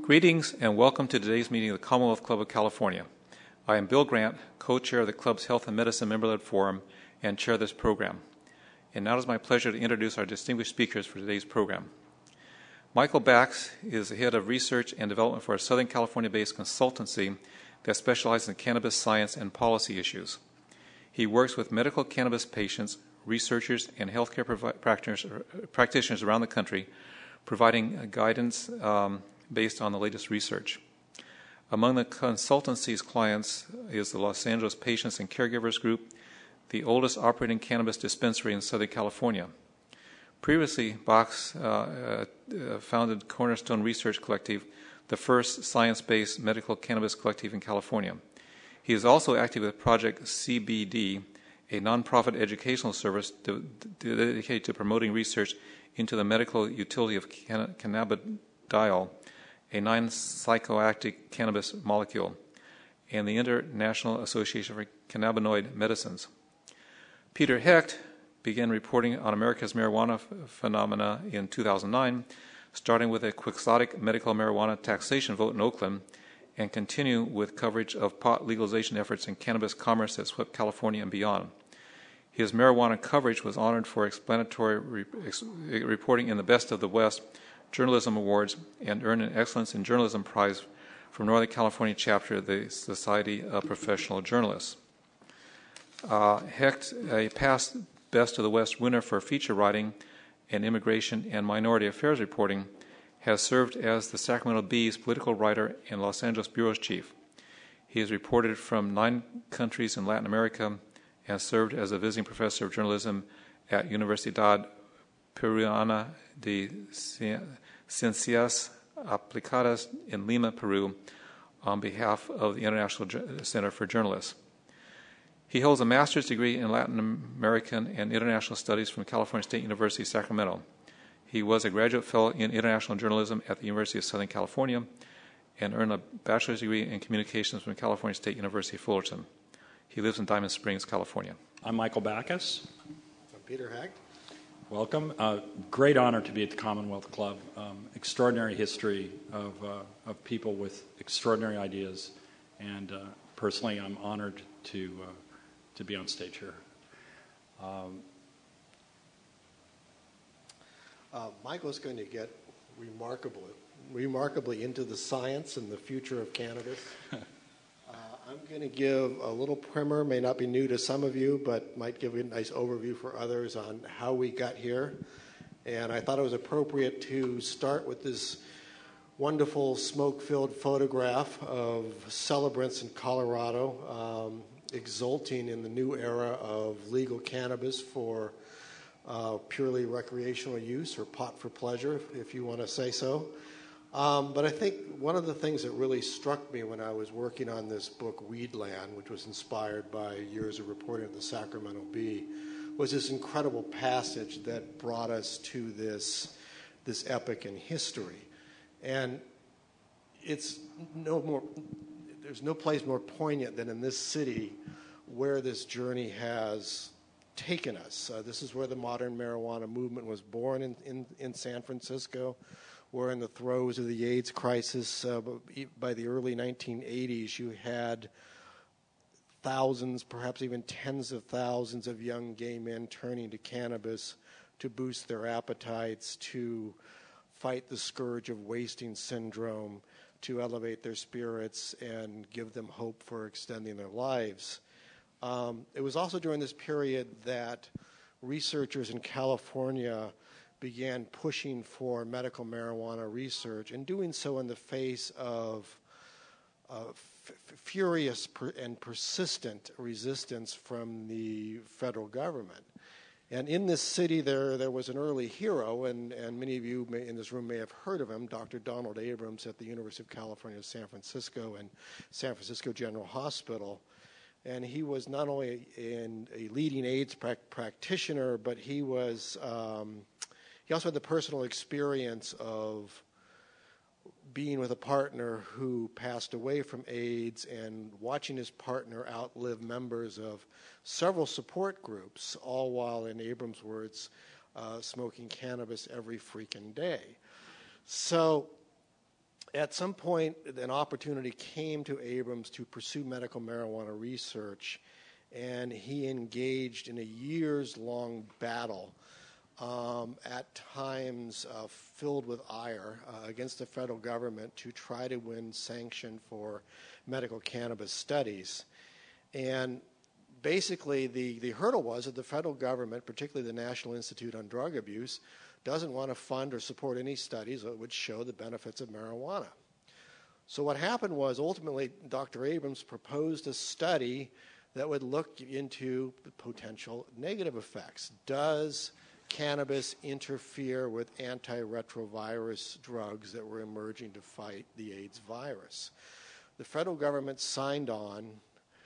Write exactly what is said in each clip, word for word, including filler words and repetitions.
Greetings and welcome to today's meeting of the Commonwealth Club of California. I am Bill Grant, co-chair of the club's Health and Medicine Member-led Forum and chair of this program. And now it is my pleasure to introduce our distinguished speakers for today's program. Michael Bax is the head of research and development for a Southern California-based consultancy that specializes in cannabis science and policy issues. He works with medical cannabis patients, researchers, and healthcare provi- practitioners, practitioners around the country, providing guidance um, based on the latest research. Among the consultancy's clients is the Los Angeles Patients and Caregivers Group, the oldest operating cannabis dispensary in Southern California. Previously, Bax uh, uh, founded Cornerstone Research Collective, the first science-based medical cannabis collective in California. He is also active with Project C B D, a nonprofit educational service de- de- dedicated to promoting research into the medical utility of can- cannabidiol, a non-psychoactive cannabis molecule, and the International Association for Cannabinoid Medicines. Peter Hecht began reporting on America's marijuana f- phenomena in two thousand nine, starting with a quixotic medical marijuana taxation vote in Oakland, and continue with coverage of pot legalization efforts in cannabis commerce that swept California and beyond. His marijuana coverage was honored for explanatory re- ex- reporting in the Best of the West Journalism Awards and earned an Excellence in Journalism Prize from Northern California chapter of the Society of Professional Journalists. Uh, Hecht, a past Best of the West winner for feature writing and immigration and minority affairs reporting, has served as the Sacramento Bee's political writer and Los Angeles bureau chief. He has reported from nine countries in Latin America and served as a visiting professor of journalism at Universidad Peruana de Ciencias Aplicadas in Lima, Peru, on behalf of the International Center for Journalists. He holds a master's degree in Latin American and International Studies from California State University, Sacramento. He was a graduate fellow in international journalism at the University of Southern California and earned a bachelor's degree in communications from California State University, Fullerton. He lives in Diamond Springs, California. I'm Michael Backus. I'm Peter Hecht. Welcome. Uh, great honor to be at the Commonwealth Club. Um, extraordinary history of, uh, of people with extraordinary ideas, and uh, personally, I'm honored to uh, to be on stage here. Um, uh, Michael's going to get remarkably, remarkably into the science and the future of cannabis. uh, I'm going to give a little primer, may not be new to some of you, but might give you a nice overview for others on how we got here. And I thought it was appropriate to start with this wonderful smoke-filled photograph of celebrants in Colorado um, exulting in the new era of legal cannabis for uh, purely recreational use, or pot for pleasure, if you want to say so. Um, but I think one of the things that really struck me when I was working on this book, Weedland, which was inspired by years of reporting at the Sacramento Bee, was this incredible passage that brought us to this, this epic in history. And it's no more, there's no place more poignant than in this city where this journey has taken us. Uh, this is where the modern marijuana movement was born in, in, in San Francisco. We're in the throes of the AIDS crisis. Uh, by the early nineteen eighties, you had thousands, perhaps even tens of thousands of young gay men turning to cannabis to boost their appetites, to fight the scourge of wasting syndrome, to elevate their spirits and give them hope for extending their lives. Um, it was also during this period that researchers in California began pushing for medical marijuana research, and doing so in the face of uh, f- furious per- and persistent resistance from the federal government. And in this city, there there was an early hero, and, and many of you may, in this room may have heard of him, Doctor Donald Abrams at the University of California, San Francisco, and San Francisco General Hospital. And he was not only an, a leading AIDS pra- practitioner, but he was um, he also had the personal experience of being with a partner who passed away from AIDS and watching his partner outlive members of several support groups, all while, in Abrams' words, uh, smoking cannabis every freaking day. So at some point, an opportunity came to Abrams to pursue medical marijuana research, and he engaged in a years-long battle, um, at times uh, filled with ire, uh, against the federal government to try to win sanction for medical cannabis studies. And basically, the, the hurdle was that the federal government, particularly the National Institute on Drug Abuse, doesn't want to fund or support any studies that would show the benefits of marijuana. So what happened was, ultimately, Doctor Abrams proposed a study that would look into the potential negative effects. Does cannabis interfere with antiretrovirus drugs that were emerging to fight the AIDS virus? The federal government signed on,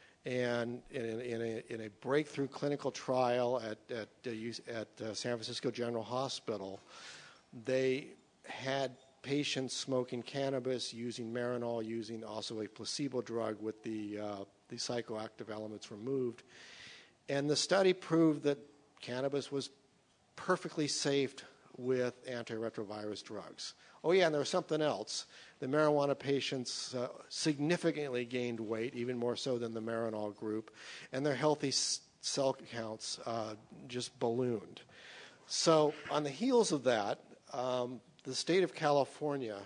and in a, in a, in a breakthrough clinical trial at, at, uh, at uh, San Francisco General Hospital, they had patients smoking cannabis, using Marinol, using also a placebo drug with the, uh, the psychoactive elements removed. And the study proved that cannabis was perfectly safe with antiretrovirus drugs. Oh yeah, and there was something else. The marijuana patients uh, significantly gained weight, even more so than the Marinol group, and their healthy s- cell counts uh, just ballooned. So on the heels of that, um, the state of California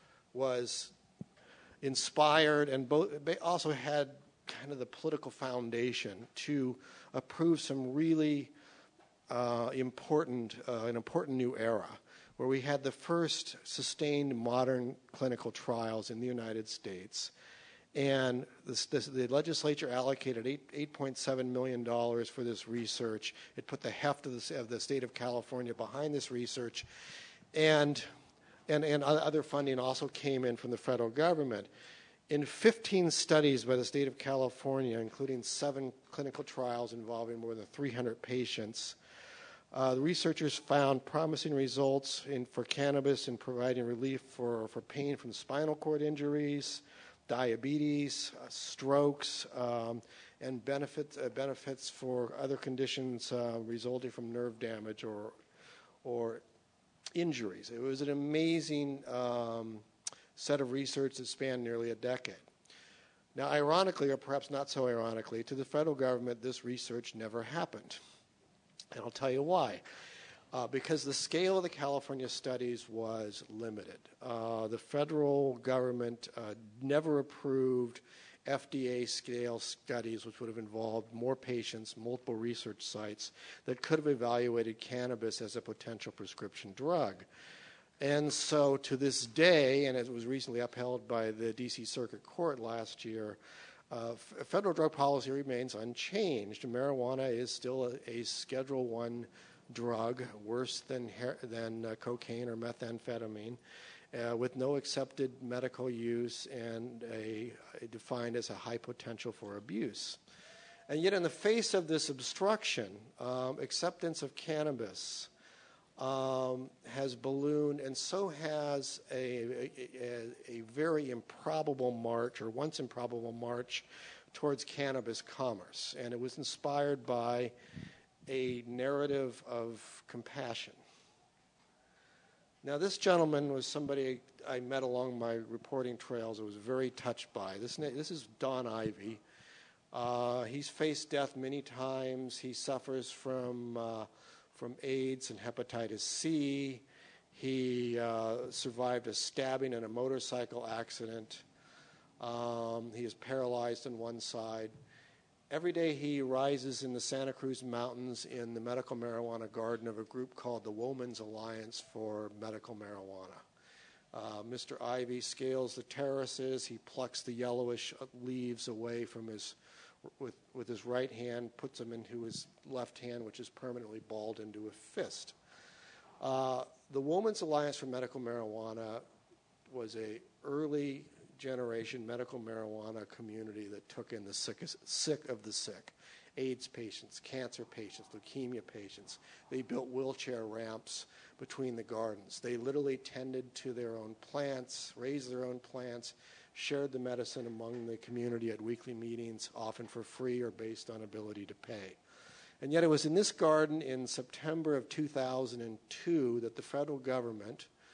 was inspired and both, also had kind of the political foundation to approve some really uh, important, uh, an important new era, where we had the first sustained modern clinical trials in the United States. And this, this, the legislature allocated eight point seven million dollars for this research. It put the heft of the, of the state of California behind this research. And, and, and other funding also came in from the federal government. In fifteen studies by the state of California, including seven clinical trials involving more than three hundred patients, Uh, the researchers found promising results in, for cannabis in providing relief for, for pain from spinal cord injuries, diabetes, uh, strokes, um, and benefits, uh, benefits for other conditions uh, resulting from nerve damage or, or injuries. It was an amazing um, set of research that spanned nearly a decade. Now, ironically, or perhaps not so ironically, to the federal government, this research never happened. And I'll tell you why. Uh, because the scale of the California studies was limited. Uh, the federal government uh, never approved F D A-scale studies, which would have involved more patients, multiple research sites, that could have evaluated cannabis as a potential prescription drug. And so to this day, and it was recently upheld by the D C Circuit Court last year, Uh, f- federal drug policy remains unchanged. Marijuana is still a, a Schedule One drug, worse than her- than uh, cocaine or methamphetamine, uh, with no accepted medical use and a, a defined as a high potential for abuse. And yet, in the face of this obstruction, um, acceptance of cannabis Um, has ballooned, and so has a, a, a very improbable march, or once improbable march, towards cannabis commerce. And it was inspired by a narrative of compassion. Now, this gentleman was somebody I met along my reporting trails I was very touched by. This, this is Don Ivey. Uh, he's faced death many times. He suffers from Uh, from AIDS and hepatitis C. He uh, survived a stabbing in a motorcycle accident. Um, he is paralyzed on one side. Every day he rises in the Santa Cruz Mountains in the medical marijuana garden of a group called the Women's Alliance for Medical Marijuana. Uh, Mister Ivey scales the terraces. He plucks the yellowish leaves away from his With, with his right hand, puts them into his left hand, which is permanently balled into a fist. Uh, the Women's Alliance for Medical Marijuana was a early generation medical marijuana community that took in the sickest, sick of the sick, AIDS patients, cancer patients, leukemia patients. They built wheelchair ramps between the gardens. They literally tended to their own plants, raised their own plants, shared the medicine among the community at weekly meetings, often for free or based on ability to pay. And yet it was in this garden in September of two thousand two that the federal government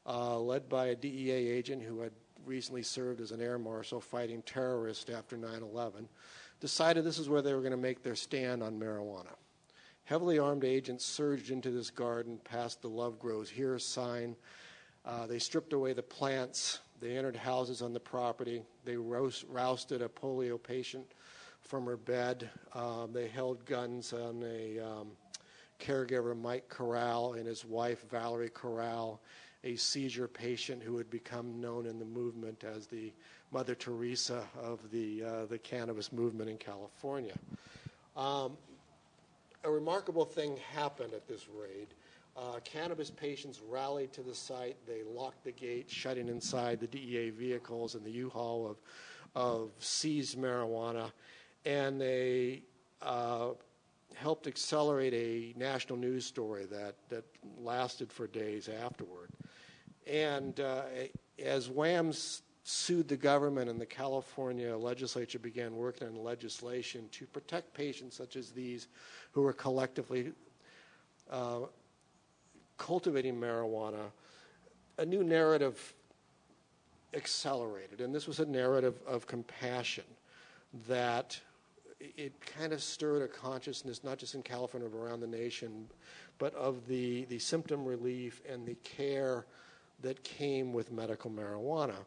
uh, led by a D E A agent who had recently served as an air marshal fighting terrorists after nine eleven, decided this is where they were going to make their stand on marijuana. Heavily armed agents surged into this garden past the Love Grows Here sign. Uh, they stripped away the plants. They entered houses on the property. They roast, rousted a polio patient from her bed. Um, they held guns on a um, caregiver, Mike Corral, and his wife, Valerie Corral, a seizure patient who had become known in the movement as the Mother Teresa of the, uh, the cannabis movement in California. Um, a remarkable thing happened at this raid. Uh, cannabis patients rallied to the site. They locked the gate, shutting inside the D E A vehicles and the U-Haul of, of seized marijuana, and they uh, helped accelerate a national news story that, that lasted for days afterward. And uh, as WHAMS sued the government and the California legislature began working on legislation to protect patients such as these who were collectively uh, cultivating marijuana, a new narrative accelerated. And this was a narrative of compassion that it kind of stirred a consciousness, not just in California, but around the nation, but of the, the symptom relief and the care that came with medical marijuana.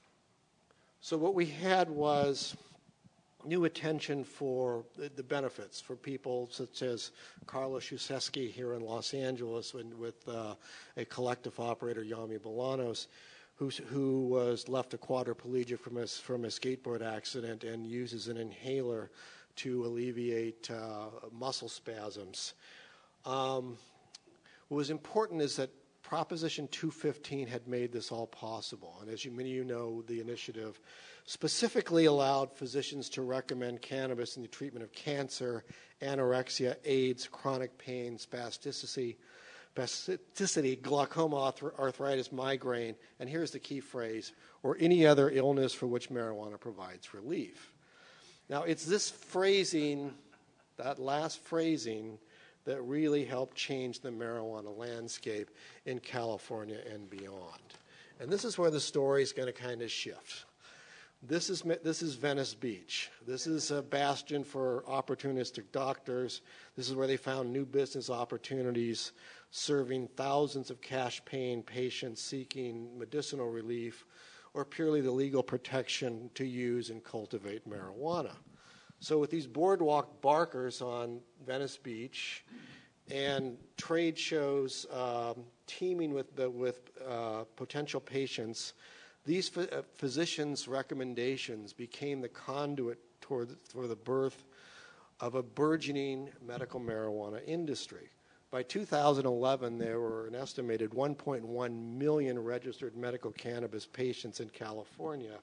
So what we had was new attention for the benefits for people such as Carlos Shuseski here in Los Angeles with uh, a collective operator, Yami Bolanos, who, who was left a quadriplegic from a, from a skateboard accident and uses an inhaler to alleviate uh, muscle spasms. Um, what was important is that Proposition two fifteen had made this all possible. And as you, many of you know, the initiative specifically allowed physicians to recommend cannabis in the treatment of cancer, anorexia, AIDS, chronic pain, spasticity, spasticity glaucoma, arthritis, migraine, and here's the key phrase, or any other illness for which marijuana provides relief. Now, it's this phrasing, that last phrasing, that really helped change the marijuana landscape in California and beyond. And this is where the story is going to kind of shift. This is, this is Venice Beach. This is a bastion for opportunistic doctors. This is where they found new business opportunities, serving thousands of cash-paying patients seeking medicinal relief or purely the legal protection to use and cultivate marijuana. So with these boardwalk barkers on Venice Beach and trade shows um, teeming with, the, with uh, potential patients, these ph- uh, physicians' recommendations became the conduit toward, for the birth of a burgeoning medical marijuana industry. By two thousand eleven, there were an estimated one point one million registered medical cannabis patients in California.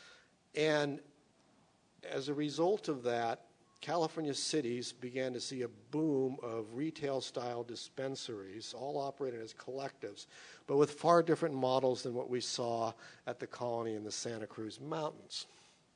And as a result of that, California cities began to see a boom of retail-style dispensaries, all operated as collectives, but with far different models than what we saw at the Colony in the Santa Cruz Mountains.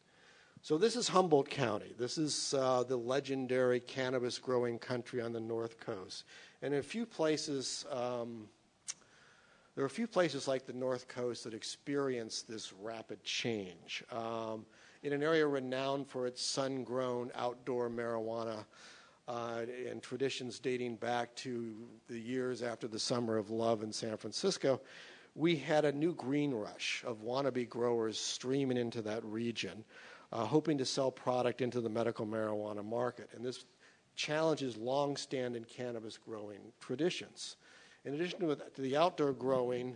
So this is Humboldt County. This is uh, the legendary cannabis-growing country on the North Coast. And in a few places, um, there are a few places like the North Coast that experience this rapid change. Um, in an area renowned for its sun-grown outdoor marijuana uh, and traditions dating back to the years after the Summer of Love in San Francisco, we had a new green rush of wannabe growers streaming into that region, uh, hoping to sell product into the medical marijuana market. And this challenges long-standing cannabis growing traditions. In addition to the outdoor growing,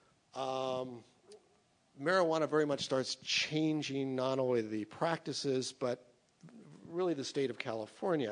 um, marijuana very much starts changing not only the practices, but really the state of California.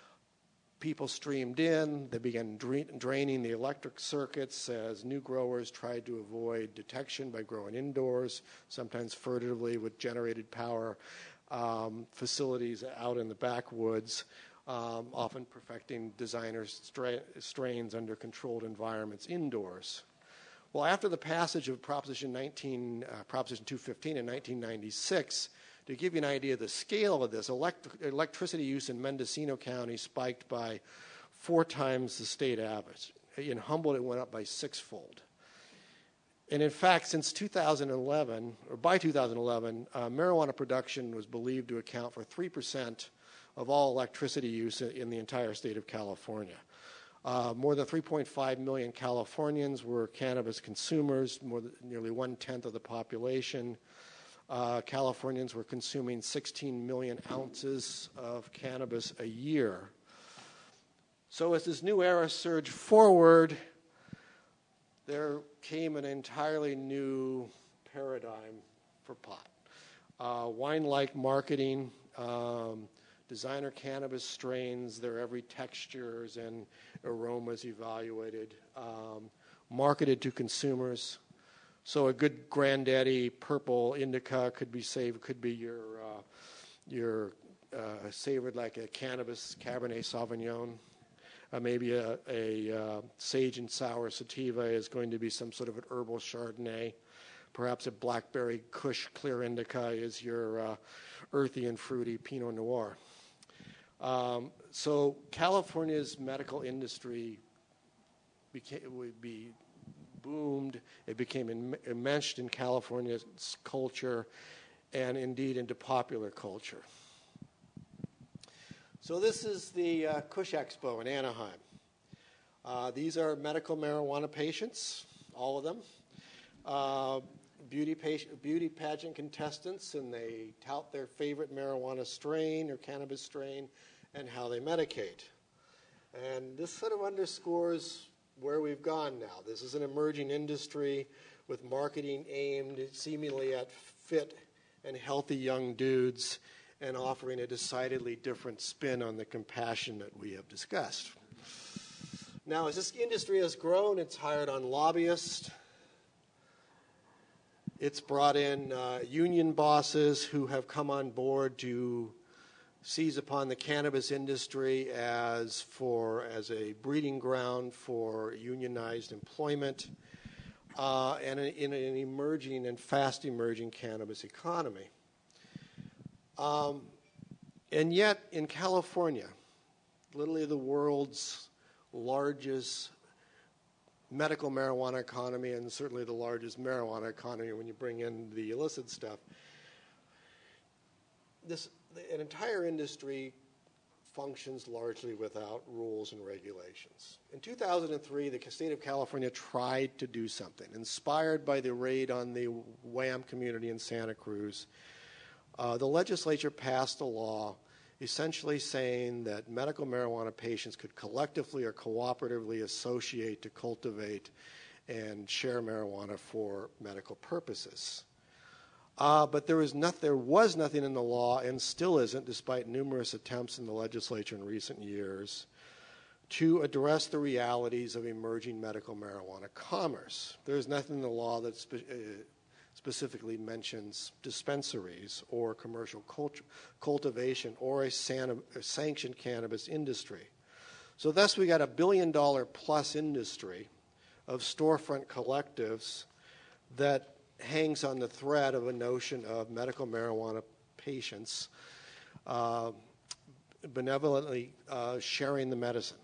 People streamed in. They began dra- draining the electric circuits as new growers tried to avoid detection by growing indoors, sometimes furtively with generated power um, facilities out in the backwoods, um, often perfecting designer stra- strains under controlled environments indoors. Well, after the passage of Proposition nineteen, uh, Proposition two fifteen in nineteen ninety-six, to give you an idea of the scale of this, elect- electricity use in Mendocino County spiked by four times the state average. In Humboldt, it went up by sixfold. And in fact, since two thousand eleven, or by two thousand eleven, uh, marijuana production was believed to account for three percent of all electricity use in the entire state of California. Uh, more than three point five million Californians were cannabis consumers, more than, nearly one-tenth of the population. Uh, Californians were consuming sixteen million ounces of cannabis a year. So as this new era surged forward, there came an entirely new paradigm for pot. Uh, wine-like marketing, um, designer cannabis strains, their every textures and aromas evaluated, um, marketed to consumers. So a good granddaddy purple indica could be saved, could be your uh, your uh, savored like a cannabis Cabernet Sauvignon. Uh, maybe a, a uh, sage and sour sativa is going to be some sort of an herbal Chardonnay. Perhaps a blackberry Kush clear indica is your uh, earthy and fruity Pinot Noir. Um, so California's medical industry became, would be boomed. It became em- enmeshed in California's culture and indeed into popular culture. So this is the uh, Kush Expo in Anaheim. Uh, these are medical marijuana patients, all of them. Uh, beauty, patient, beauty pageant contestants, and they tout their favorite marijuana strain or cannabis strain and how they medicate. And this sort of underscores where we've gone now. This is an emerging industry with marketing aimed seemingly at fit and healthy young dudes and offering a decidedly different spin on the compassion that we have discussed. Now, as this industry has grown, it's hired on lobbyists. It's brought in uh, union bosses who have come on board to seize upon the cannabis industry as for as a breeding ground for unionized employment uh, and in an emerging and fast emerging cannabis economy. Um, and yet, in California, literally the world's largest medical marijuana economy and certainly the largest marijuana economy when you bring in the illicit stuff, this an entire industry functions largely without rules and regulations. In two thousand three, the state of California tried to do something. Inspired by the raid on the Wham community in Santa Cruz, uh, the legislature passed a law essentially saying that medical marijuana patients could collectively or cooperatively associate to cultivate and share marijuana for medical purposes. Uh, but there was, not, there was nothing in the law, and still isn't, despite numerous attempts in the legislature in recent years, to address the realities of emerging medical marijuana commerce. There's nothing in the law that spe- uh, specifically mentions dispensaries or commercial cult- cultivation or a, san- a sanctioned cannabis industry. So thus we got a billion dollar plus industry of storefront collectives that hangs on the thread of a notion of medical marijuana patients uh, benevolently uh, sharing the medicine.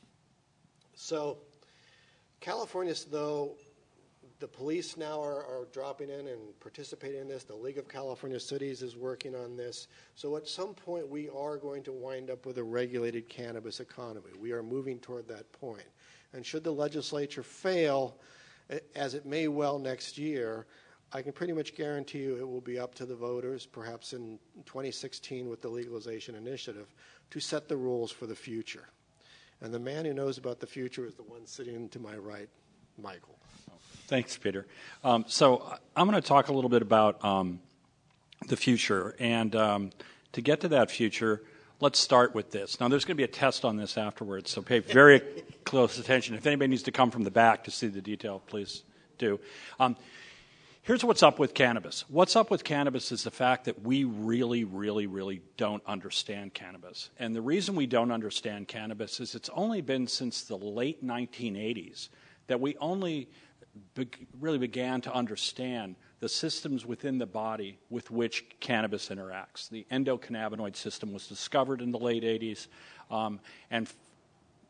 So California, though, the police now are, are dropping in and participating in this. The League of California Cities is working on this. So at some point, we are going to wind up with a regulated cannabis economy. We are moving toward that point. And should the legislature fail, as it may well next year, I can pretty much guarantee you it will be up to the voters, perhaps in twenty sixteen with the legalization initiative, to set the rules for the future. And the man who knows about the future is the one sitting to my right, Michael. Thanks, Peter. Um, so I'm going to talk a little bit about um, the future. And um, to get to that future, let's start with this. Now, there's going to be a test on this afterwards, so pay very close attention. If anybody needs to come from the back to see the detail, please do. Um, Here's what's up with cannabis. What's up with cannabis is the fact that we really, really, really don't understand cannabis. And the reason we don't understand cannabis is it's only been since the late nineteen eighties that we only be- really began to understand the systems within the body with which cannabis interacts. The endocannabinoid system was discovered in the late eighties, um, and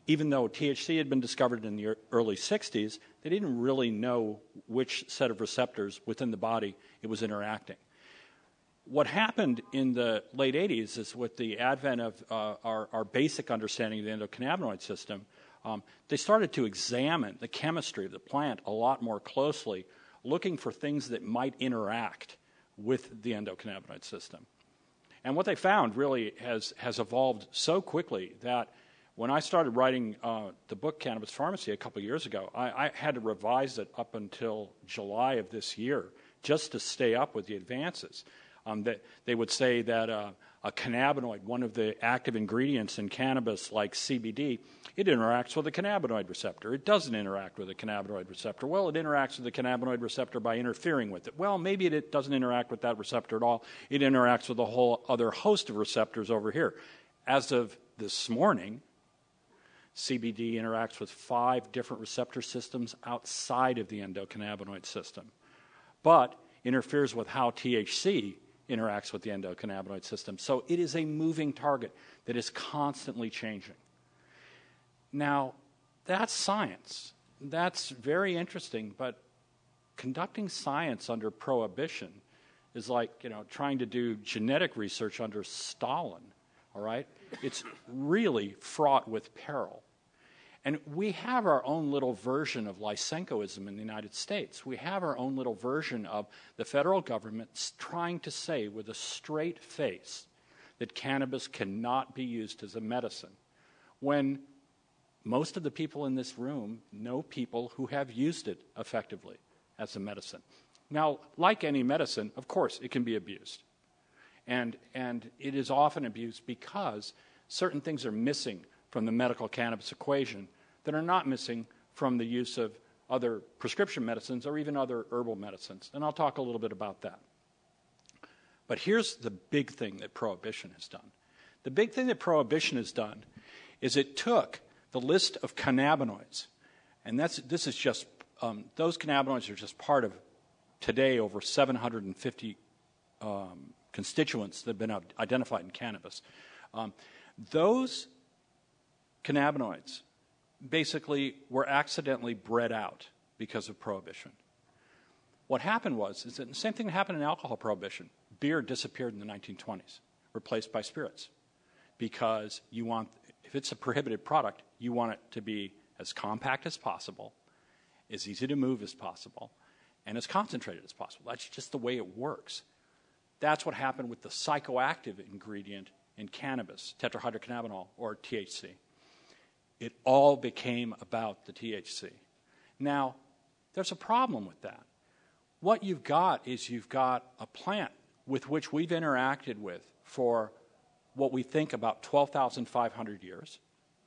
even though T H C had been discovered in the early sixties, they didn't really know which set of receptors within the body it was interacting. What happened in the late eighties is with the advent of uh, our, our basic understanding of the endocannabinoid system, um, they started to examine the chemistry of the plant a lot more closely, looking for things that might interact with the endocannabinoid system. And what they found really has, has evolved so quickly that when I started writing uh, the book Cannabis Pharmacy a couple years ago, I, I had to revise it up until July of this year just to stay up with the advances. Um, that they would say that uh, a cannabinoid, one of the active ingredients in cannabis like C B D, it interacts with a cannabinoid receptor. It doesn't interact with a cannabinoid receptor. Well, it interacts with the cannabinoid receptor by interfering with it. Well, maybe it doesn't interact with that receptor at all. It interacts with a whole other host of receptors over here. As of this morning, C B D interacts with five different receptor systems outside of the endocannabinoid system, but interferes with how T H C interacts with the endocannabinoid system. So it is a moving target that is constantly changing. Now, that's science. That's very interesting, but conducting science under prohibition is like, you know, trying to do genetic research under Stalin, all right? It's really fraught with peril. And we have our own little version of Lysenkoism in the United States. We have our own little version of the federal government trying to say with a straight face that cannabis cannot be used as a medicine, when most of the people in this room know people who have used it effectively as a medicine. Now, like any medicine, of course, it can be abused. And, and it is often abused because certain things are missing from the medical cannabis equation that are not missing from the use of other prescription medicines or even other herbal medicines. And I'll talk a little bit about that. But here's the big thing that prohibition has done. The big thing that prohibition has done is it took the list of cannabinoids, and that's this is just, um, those cannabinoids are just part of, today, over seven hundred fifty um, constituents that have been identified in cannabis. Um, those cannabinoids basically were accidentally bred out because of prohibition. What happened was, is that the same thing that happened in alcohol prohibition. Beer disappeared in the nineteen twenties, replaced by spirits, because you want, if it's a prohibited product, you want it to be as compact as possible, as easy to move as possible, and as concentrated as possible. That's just the way it works. That's what happened with the psychoactive ingredient in cannabis, tetrahydrocannabinol, or T H C. It all became about the T H C. Now, there's a problem with that. What you've got is you've got a plant with which we've interacted with for what we think about twelve thousand five hundred years.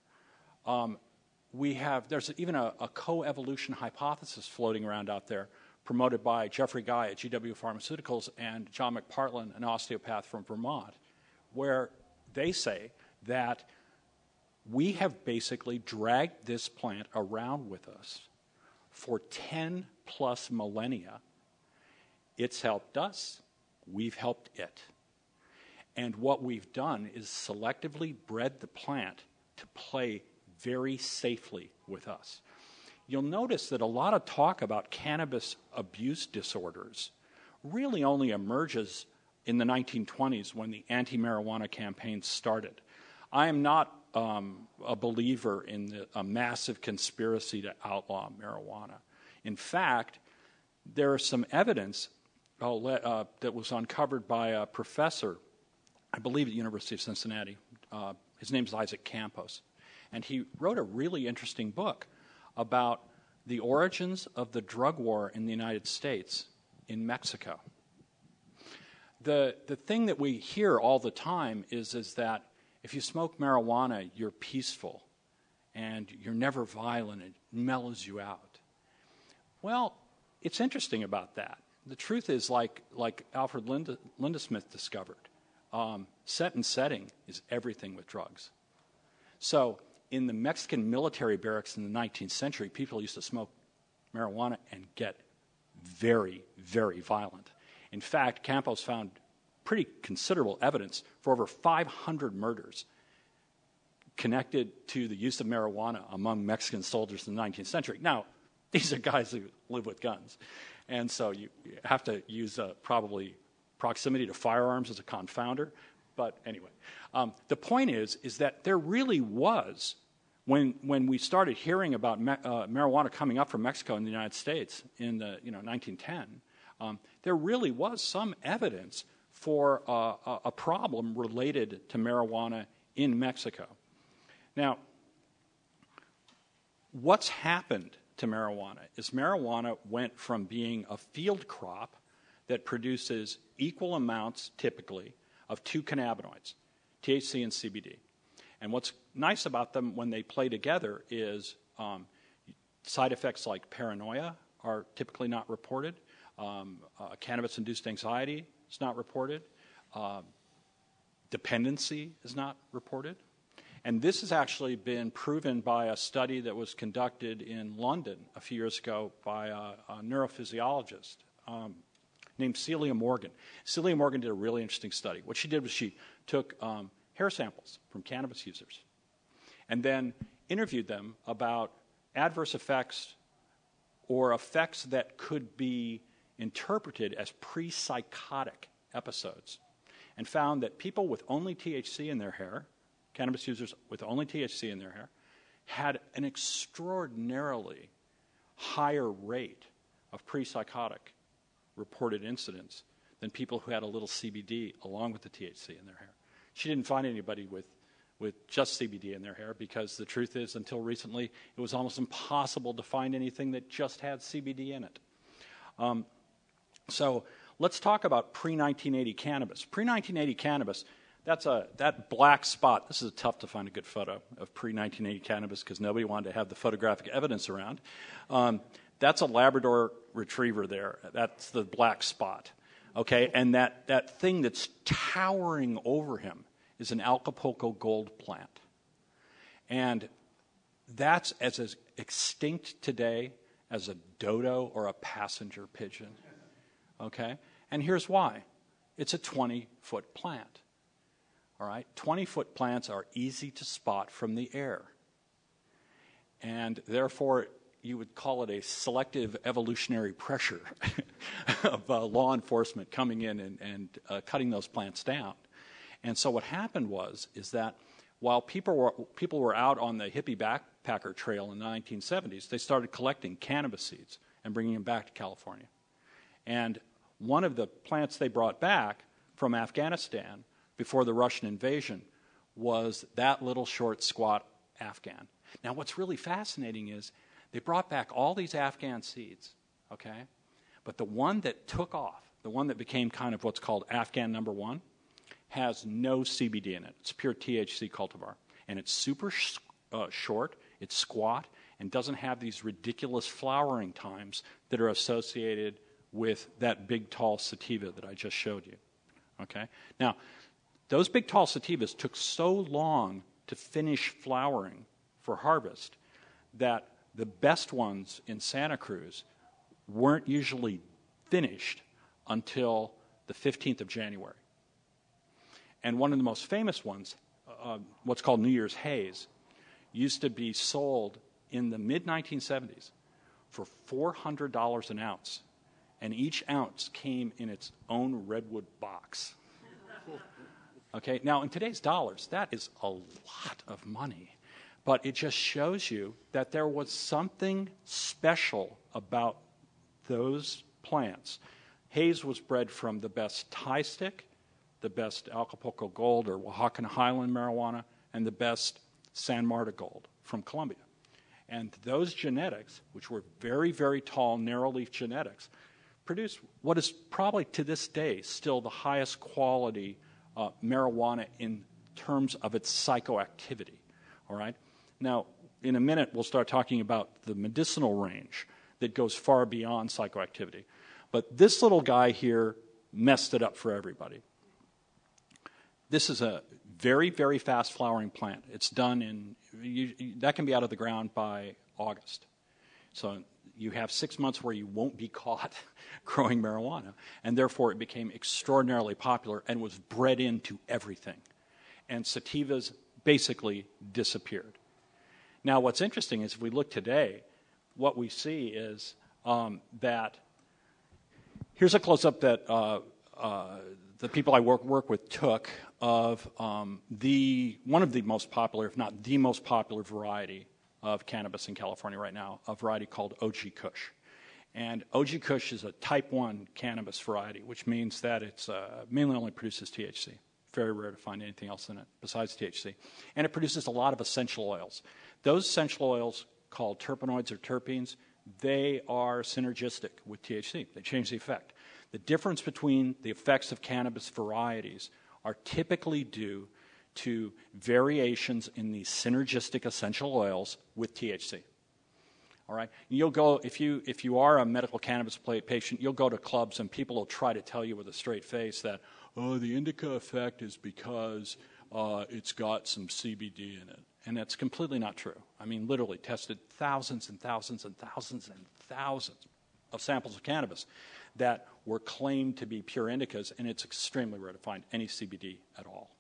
Um, we have, there's even a, a co-evolution hypothesis floating around out there promoted by Jeffrey Guy at G W Pharmaceuticals and John McPartland, an osteopath from Vermont, where they say that we have basically dragged this plant around with us for ten plus millennia. It's helped us. We've helped it. And what we've done is selectively bred the plant to play very safely with us. You'll notice that a lot of talk about cannabis abuse disorders really only emerges in the nineteen twenties when the anti-marijuana campaign started. I am not um, a believer in the, a massive conspiracy to outlaw marijuana. In fact, there is some evidence uh, uh, that was uncovered by a professor, I believe at the University of Cincinnati. Uh, his name is Isaac Campos. And he wrote a really interesting book about the origins of the drug war in the United States in Mexico. The, the thing that we hear all the time is, is that if you smoke marijuana, you're peaceful and you're never violent. It mellows you out. Well, it's interesting about that. The truth is, like, like Alfred Linda, Lindesmith discovered, um, set and setting is everything with drugs. So in the Mexican military barracks in the nineteenth century, people used to smoke marijuana and get very, very violent. In fact, Campos found pretty considerable evidence for over five hundred murders connected to the use of marijuana among Mexican soldiers in the nineteenth century. Now, these are guys who live with guns. And so you have to use uh, probably proximity to firearms as a confounder. But anyway, um, the point is, is that there really was, when when we started hearing about me- uh, marijuana coming up from Mexico in the United States in the you know nineteen ten, um, there really was some evidence for uh, a, a problem related to marijuana in Mexico. Now, what's happened to marijuana is marijuana went from being a field crop that produces equal amounts, typically, of two cannabinoids, T H C and C B D. And what's nice about them when they play together is um, side effects like paranoia are typically not reported. Um, uh, cannabis-induced anxiety is not reported. Uh, dependency is not reported. And this has actually been proven by a study that was conducted in London a few years ago by a, a neurophysiologist um, named Celia Morgan. Celia Morgan did a really interesting study. What she did was she took um, hair samples from cannabis users and then interviewed them about adverse effects or effects that could be interpreted as pre-psychotic episodes, and found that people with only T H C in their hair, cannabis users with only T H C in their hair, had an extraordinarily higher rate of pre-psychotic reported incidents than people who had a little C B D along with the T H C in their hair. She didn't find anybody with, with just C B D in their hair because the truth is, until recently, it was almost impossible to find anything that just had C B D in it. Um, so let's talk about pre nineteen eighty cannabis. pre nineteen eighty cannabis, that's a that black spot. This is tough to find a good photo of pre nineteen eighty cannabis because nobody wanted to have the photographic evidence around. Um, that's a Labrador retriever there. That's the black spot. Okay, and that, that thing that's towering over him is an Acapulco gold plant. And that's as, as extinct today as a dodo or a passenger pigeon. Okay? And here's why. It's a twenty-foot plant. All right? twenty-foot plants are easy to spot from the air. And therefore, you would call it a selective evolutionary pressure of uh, law enforcement coming in and, and uh, cutting those plants down. And so what happened was is that while people were people were out on the hippie backpacker trail in the nineteen seventies, they started collecting cannabis seeds and bringing them back to California. And one of the plants they brought back from Afghanistan before the Russian invasion was that little short, squat Afghan. Now, what's really fascinating is they brought back all these Afghan seeds, okay? But the one that took off, the one that became kind of what's called Afghan number one, has no C B D in it. It's pure T H C cultivar. And it's super sh- uh, short, it's squat, and doesn't have these ridiculous flowering times that are associated with that big, tall sativa that I just showed you, okay? Now, those big, tall sativas took so long to finish flowering for harvest that the best ones in Santa Cruz weren't usually finished until the fifteenth of January. And one of the most famous ones, uh, what's called New Year's Haze, used to be sold in the mid nineteen seventies for four hundred dollars an ounce. And each ounce came in its own redwood box. Okay, now in today's dollars, that is a lot of money. But it just shows you that there was something special about those plants. Haze was bred from the best Thai stick, the best Acapulco Gold or Oaxacan Highland marijuana, and the best San Marta Gold from Colombia. And those genetics, which were very, very tall, narrow-leaf genetics, produced what is probably to this day still the highest quality uh, marijuana in terms of its psychoactivity. All right? Now, in a minute, we'll start talking about the medicinal range that goes far beyond psychoactivity. But this little guy here messed it up for everybody. This is a very, very fast flowering plant. It's done in, you, that can be out of the ground by August. So you have six months where you won't be caught growing marijuana. And therefore, it became extraordinarily popular and was bred into everything. And sativas basically disappeared. Now, what's interesting is if we look today, what we see is um, that here's a close-up that uh, uh, the people I work, work with took of um, the one of the most popular, if not the most popular variety of cannabis in California right now, a variety called O G Kush. And O G Kush is a type one cannabis variety, which means that it's uh, mainly only produces T H C. Very rare to find anything else in it besides T H C. And it produces a lot of essential oils. Those essential oils, called terpenoids or terpenes, they are synergistic with T H C. They change the effect. The difference between the effects of cannabis varieties are typically due to variations in the synergistic essential oils with T H C. All right, you'll go if you if you are a medical cannabis patient, you'll go to clubs and people will try to tell you with a straight face that oh, the indica effect is because uh, it's got some C B D in it, and that's completely not true. I mean, literally tested thousands and thousands and thousands and thousands of samples of cannabis that were claimed to be pure indicas, and it's extremely rare to find any C B D at all.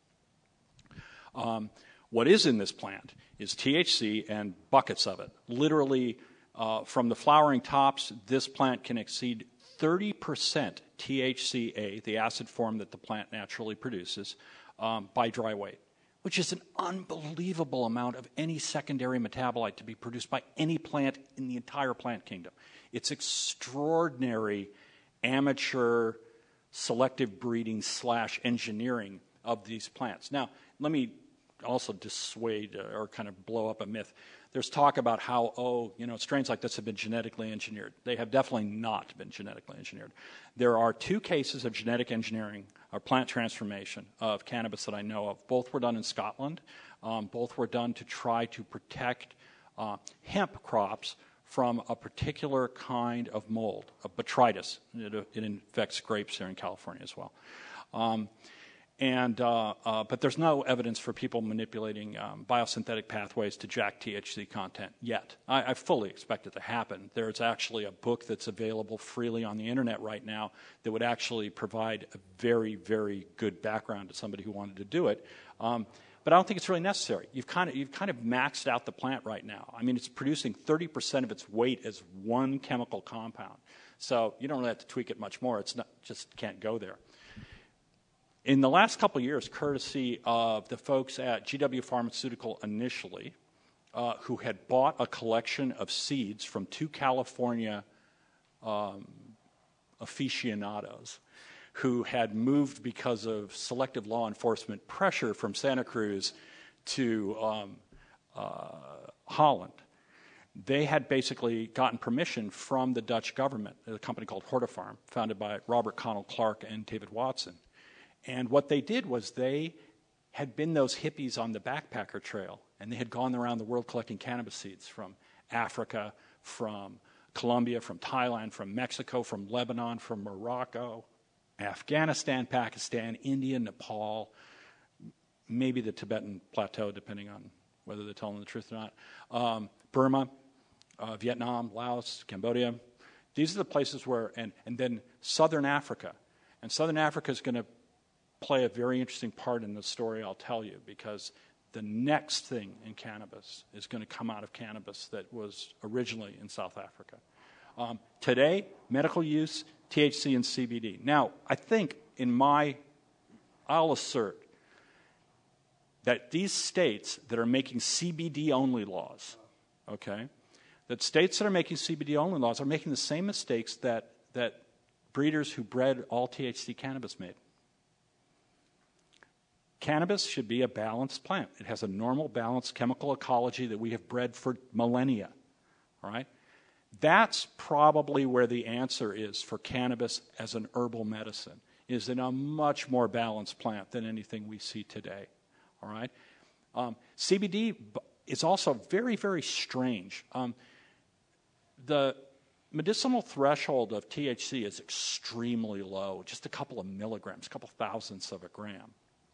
Um, what is in this plant is T H C and buckets of it. Literally, uh, from the flowering tops, this plant can exceed thirty percent T H C A, the acid form that the plant naturally produces, um, by dry weight, which is an unbelievable amount of any secondary metabolite to be produced by any plant in the entire plant kingdom. It's extraordinary amateur selective breeding slash engineering of these plants. Now, let me also dissuade or kind of blow up a myth. There's talk about how, oh, you know, strains like this have been genetically engineered. They have definitely not been genetically engineered. There are two cases of genetic engineering or plant transformation of cannabis that I know of. Both were done in Scotland. Um, both were done to try to protect uh, hemp crops from a particular kind of mold, a botrytis. It, it infects grapes here in California as well. Um, And, uh, uh, but there's no evidence for people manipulating um, biosynthetic pathways to jack T H C content yet. I, I fully expect it to happen. There's actually a book that's available freely on the internet right now that would actually provide a very, very good background to somebody who wanted to do it. Um, but I don't think it's really necessary. You've kind of you've kind of maxed out the plant right now. I mean, it's producing thirty percent of its weight as one chemical compound. So you don't really have to tweak it much more. It's not just can't go there. In the last couple of years, courtesy of the folks at G W Pharmaceutical initially, uh, who had bought a collection of seeds from two California um, aficionados who had moved because of selective law enforcement pressure from Santa Cruz to um, uh, Holland. They had basically gotten permission from the Dutch government, a company called Hortifarm, founded by Robert Connell Clark and David Watson. And what they did was they had been those hippies on the backpacker trail, and they had gone around the world collecting cannabis seeds from Africa, from Colombia, from Thailand, from Mexico, from Lebanon, from Morocco, Afghanistan, Pakistan, India, Nepal, maybe the Tibetan Plateau, depending on whether they're telling the truth or not, um, Burma, uh, Vietnam, Laos, Cambodia. These are the places where, and, and then Southern Africa. And Southern Africa is going to play a very interesting part in the story I'll tell you, because the next thing in cannabis is going to come out of cannabis that was originally in South Africa. Um, today, medical use, T H C and C B D. Now, I think in my, I'll assert that these states that are making C B D-only laws, okay, that states that are making C B D-only laws are making the same mistakes that, that breeders who bred all T H C cannabis made. Cannabis should be a balanced plant. It has a normal, balanced chemical ecology that we have bred for millennia, all right? That's probably where the answer is for cannabis as an herbal medicine, is in a much more balanced plant than anything we see today, all right? Um, C B D is also very, very strange. Um, the medicinal threshold of T H C is extremely low, just a couple of milligrams, a couple thousandths of a gram.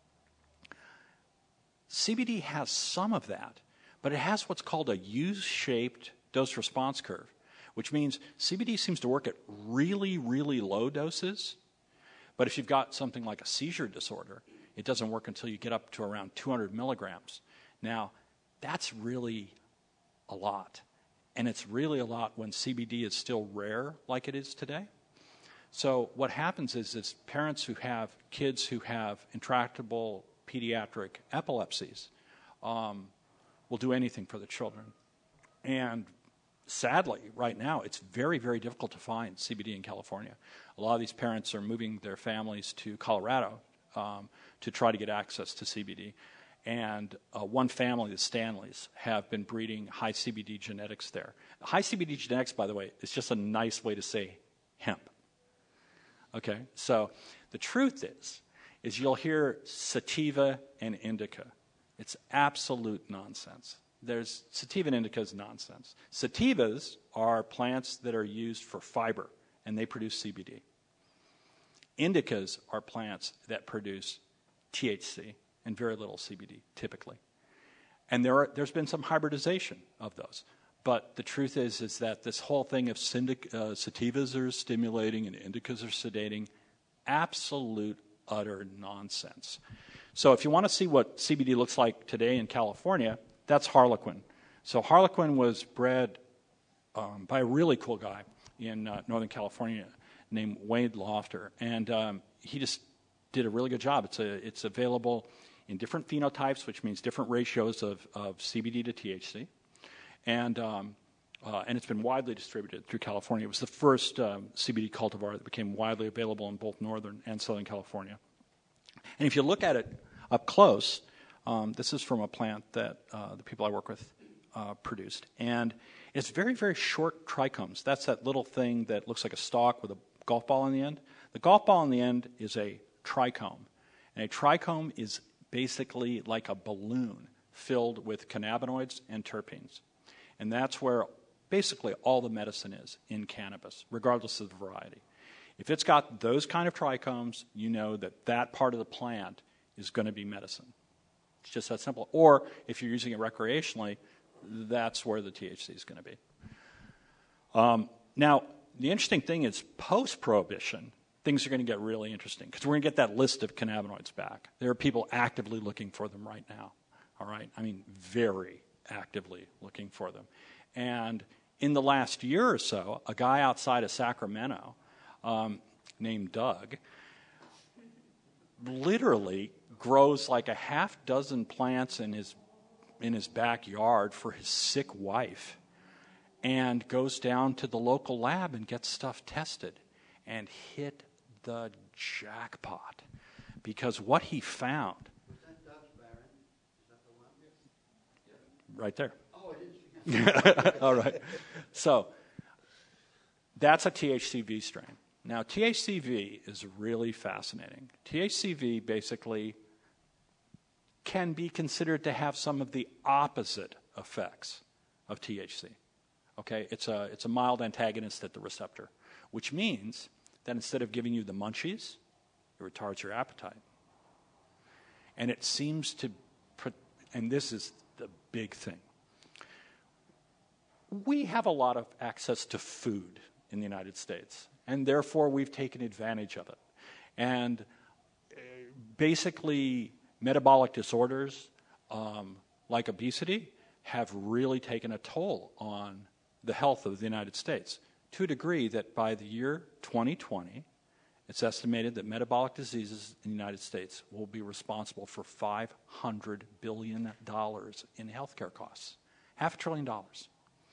C B D has some of that, but it has what's called a U-shaped dose-response curve, which means C B D seems to work at really, really low doses, but if you've got something like a seizure disorder, it doesn't work until you get up to around two hundred milligrams. Now, that's really a lot. And it's really a lot when C B D is still rare like it is today. So what happens is, is parents who have kids who have intractable pediatric epilepsies um, will do anything for the children. And sadly, right now, it's very, very difficult to find C B D in California. A lot of these parents are moving their families to Colorado um, to try to get access to C B D. And uh, one family, the Stanleys, have been breeding high C B D genetics there. High C B D genetics, by the way, is just a nice way to say hemp. Okay, so the truth is, is you'll hear sativa and indica. It's absolute nonsense. There's sativa and indica is nonsense. Sativas are plants that are used for fiber, and they produce C B D. Indicas are plants that produce T H C and very little C B D, typically. And there are, there's been some hybridization of those. But the truth is, is that this whole thing of syndic, uh, sativas are stimulating and indicas are sedating, absolute, utter nonsense. So if you want to see what C B D looks like today in California, that's Harlequin. So Harlequin was bred um, by a really cool guy in uh, Northern California named Wade Lofter. And um, he just did a really good job. It's, a, it's available in different phenotypes, which means different ratios of, of C B D to T H C. And, um, uh, and it's been widely distributed through California. It was the first um, C B D cultivar that became widely available in both Northern and Southern California. And if you look at it up close, um, this is from a plant that uh, the people I work with uh, produced. And it's very, very short trichomes. That's that little thing that looks like a stalk with a golf ball on the end. The golf ball on the end is a trichome. And a trichome is basically like a balloon filled with cannabinoids and terpenes. And that's where basically all the medicine is in cannabis, regardless of the variety. If it's got those kind of trichomes, you know that that part of the plant is going to be medicine. It's just that simple. Or if you're using it recreationally, that's where the T H C is going to be. Um, now, the interesting thing is post-prohibition, things are going to get really interesting because we're going to get that list of cannabinoids back. There are people actively looking for them right now. All right? I mean, very actively looking for them. And in the last year or so, a guy outside of Sacramento um, named Doug literally grows like a half dozen plants in his in his backyard for his sick wife and goes down to the local lab and gets stuff tested and hit the jackpot because what he found right there. Oh, I didn't see All right. So that's a T H C V strain. Now, T H C V is really fascinating. T H C V basically can be considered to have some of the opposite effects of T H C. Okay? It's a, it's a mild antagonist at the receptor, which means that instead of giving you the munchies, it retards your appetite. And it seems to, and this is the big thing. We have a lot of access to food in the United States, and therefore we've taken advantage of it. And basically, metabolic disorders um, like obesity have really taken a toll on the health of the United States to a degree that by the year twenty twenty, it's estimated that metabolic diseases in the United States will be responsible for five hundred billion dollars in healthcare costs, half a trillion dollars.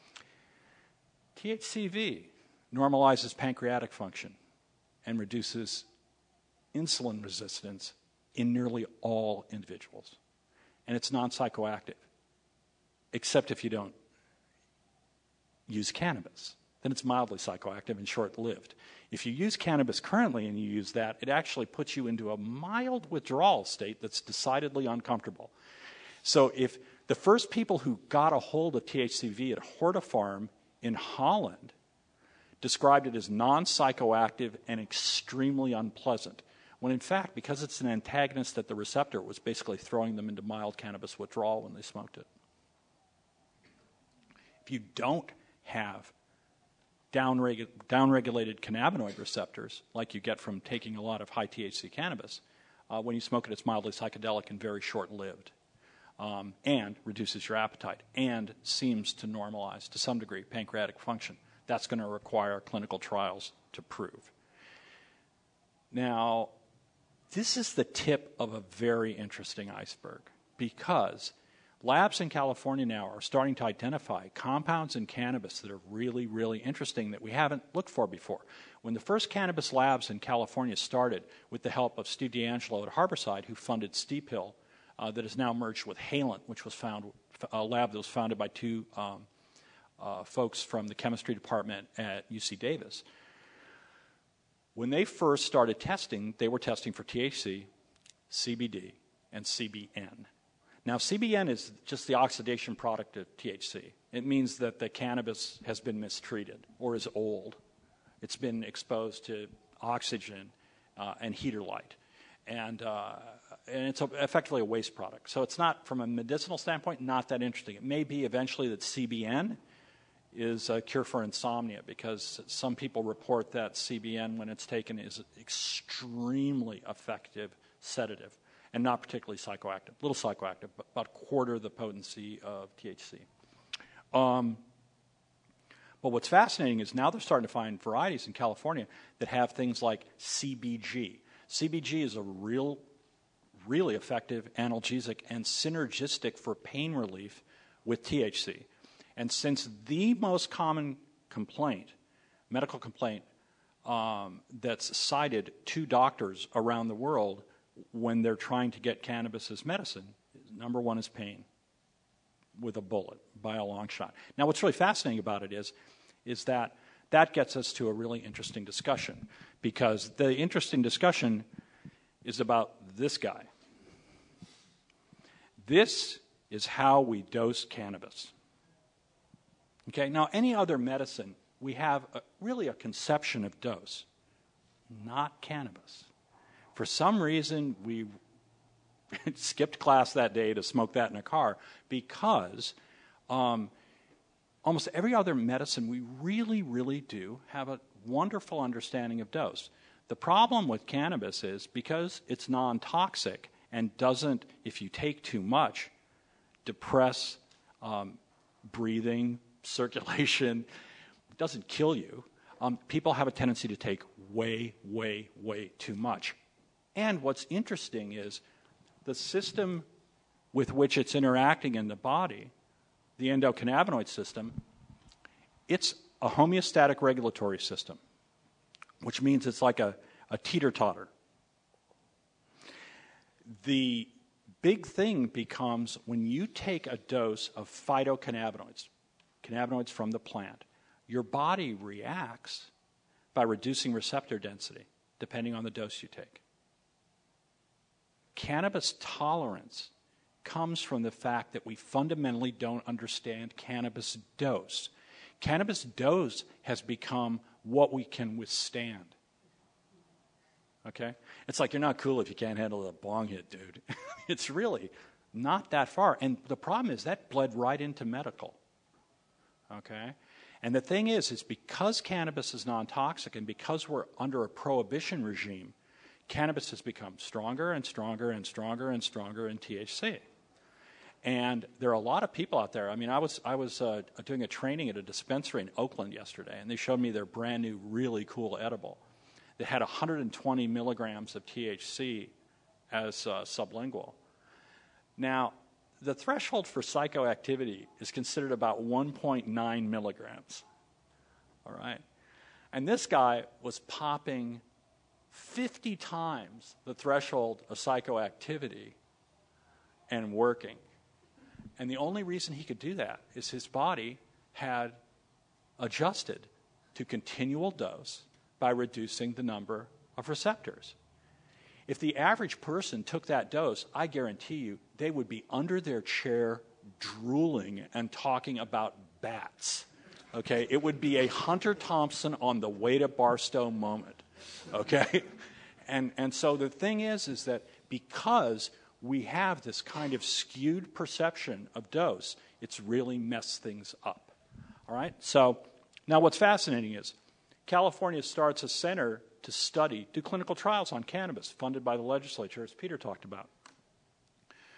T H C V normalizes pancreatic function and reduces insulin resistance in nearly all individuals. And it's non-psychoactive, except if you don't use cannabis. Then it's mildly psychoactive and short-lived. If you use cannabis currently and you use that, it actually puts you into a mild withdrawal state that's decidedly uncomfortable. So if the first people who got a hold of T H C V at Hortifarm in Holland described it as non-psychoactive and extremely unpleasant, when in fact, because it's an antagonist at the receptor, it was basically throwing them into mild cannabis withdrawal when they smoked it. If you don't have downregu- downregulated cannabinoid receptors, like you get from taking a lot of high T H C cannabis, uh, when you smoke it, it's mildly psychedelic and very short-lived. um, and reduces your appetite, and seems to normalize, to some degree, pancreatic function. That's going to require clinical trials to prove. Now, this is the tip of a very interesting iceberg, because labs in California now are starting to identify compounds in cannabis that are really, really interesting that we haven't looked for before. When the first cannabis labs in California started with the help of Steve D'Angelo at Harborside, who funded Steep Hill, uh, that is now merged with Halen, which was found, a lab that was founded by two um, uh, folks from the chemistry department at U C Davis. When they first started testing, they were testing for T H C, C B D, and C B N. Now, C B N is just the oxidation product of T H C. It means that the cannabis has been mistreated or is old. It's been exposed to oxygen uh, and heater light. And, uh, and it's a, effectively a waste product. So it's not, from a medicinal standpoint, not that interesting. It may be eventually that C B N is a cure for insomnia, because some people report that C B N, when it's taken, is an extremely effective sedative and not particularly psychoactive. A little psychoactive, but about a quarter the potency of T H C. Um, but what's fascinating is now they're starting to find varieties in California that have things like C B G. C B G is a real, really effective analgesic and synergistic for pain relief with T H C. And since the most common complaint, medical complaint, um, that's cited to doctors around the world when they're trying to get cannabis as medicine, number one is pain with a bullet by a long shot. Now, what's really fascinating about it is, is that that gets us to a really interesting discussion, because the interesting discussion is about this guy. This is how we dose cannabis. Okay, now any other medicine, we have a, really a conception of dose, not cannabis. For some reason, we skipped class that day to smoke that in a car, because um, almost every other medicine, we really, really do have a wonderful understanding of dose. The problem with cannabis is, because it's non-toxic and doesn't, if you take too much, depress um, breathing, circulation, doesn't kill you, um, people have a tendency to take way, way, way too much. And what's interesting is the system with which it's interacting in the body, the endocannabinoid system, it's a homeostatic regulatory system, which means it's like a, a teeter-totter. The big thing becomes when you take a dose of phytocannabinoids, cannabinoids from the plant, your body reacts by reducing receptor density, depending on the dose you take. Cannabis tolerance comes from the fact that we fundamentally don't understand cannabis dose. Cannabis dose has become what we can withstand. Okay? It's like, you're not cool if you can't handle a bong hit, dude. It's really not that far. And the problem is that bled right into medical. Okay? And the thing is, is because cannabis is non-toxic and because we're under a prohibition regime, cannabis has become stronger and stronger and stronger and stronger in T H C. And there are a lot of people out there. I mean, I was I was uh, doing a training at a dispensary in Oakland yesterday, and they showed me their brand new, really cool edible that had one hundred twenty milligrams of T H C as uh, sublingual. Now, the threshold for psychoactivity is considered about one point nine milligrams. All right? And this guy was popping fifty times the threshold of psychoactivity and working. And the only reason he could do that is his body had adjusted to continual dose by reducing the number of receptors. If the average person took that dose, I guarantee you they would be under their chair drooling and talking about bats. Okay? It would be a Hunter Thompson on the way to Barstow moment. Okay? And and so the thing is, is that because we have this kind of skewed perception of dose, it's really messed things up. All right? So now what's fascinating is California starts a center to study, do clinical trials on cannabis, funded by the legislature, as Peter talked about.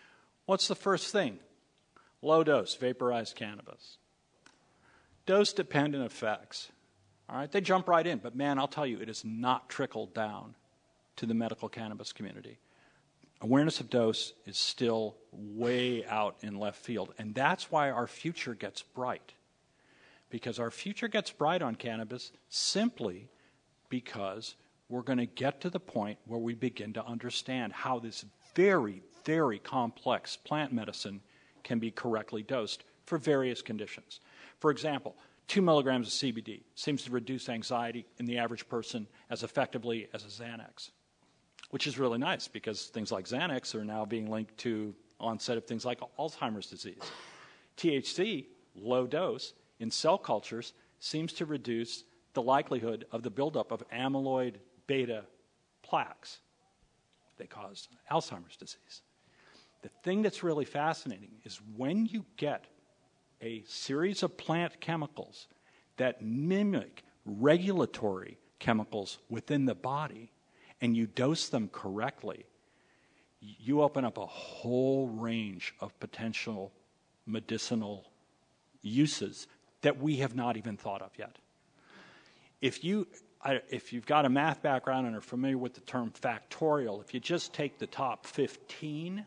What's the first thing? Low dose, vaporized cannabis. Dose-dependent effects. All right, they jump right in, but man, I'll tell you, it has not trickled down to the medical cannabis community. Awareness of dose is still way out in left field, and that's why our future gets bright. Because our future gets bright on cannabis simply because we're going to get to the point where we begin to understand how this very, very complex plant medicine can be correctly dosed for various conditions. For example, two milligrams of C B D seems to reduce anxiety in the average person as effectively as a Xanax, which is really nice because things like Xanax are now being linked to onset of things like Alzheimer's disease. T H C, low dose, in cell cultures seems to reduce the likelihood of the buildup of amyloid beta plaques. They cause Alzheimer's disease. The thing that's really fascinating is when you get a series of plant chemicals that mimic regulatory chemicals within the body and you dose them correctly, you open up a whole range of potential medicinal uses that we have not even thought of yet. If, you, if you've got a math background and are familiar with the term factorial, if you just take the top fifteen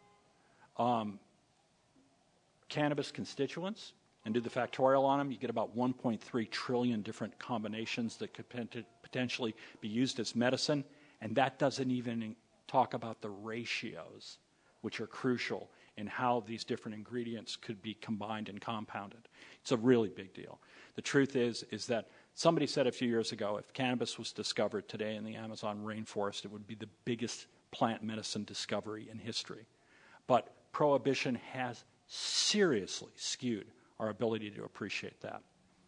um, cannabis constituents and do the factorial on them, you get about one point three trillion different combinations that could potentially be used as medicine, and that doesn't even talk about the ratios, which are crucial in how these different ingredients could be combined and compounded. It's a really big deal. The truth is, is that somebody said a few years ago, if cannabis was discovered today in the Amazon rainforest, it would be the biggest plant medicine discovery in history. But prohibition has seriously skewed our ability to appreciate that.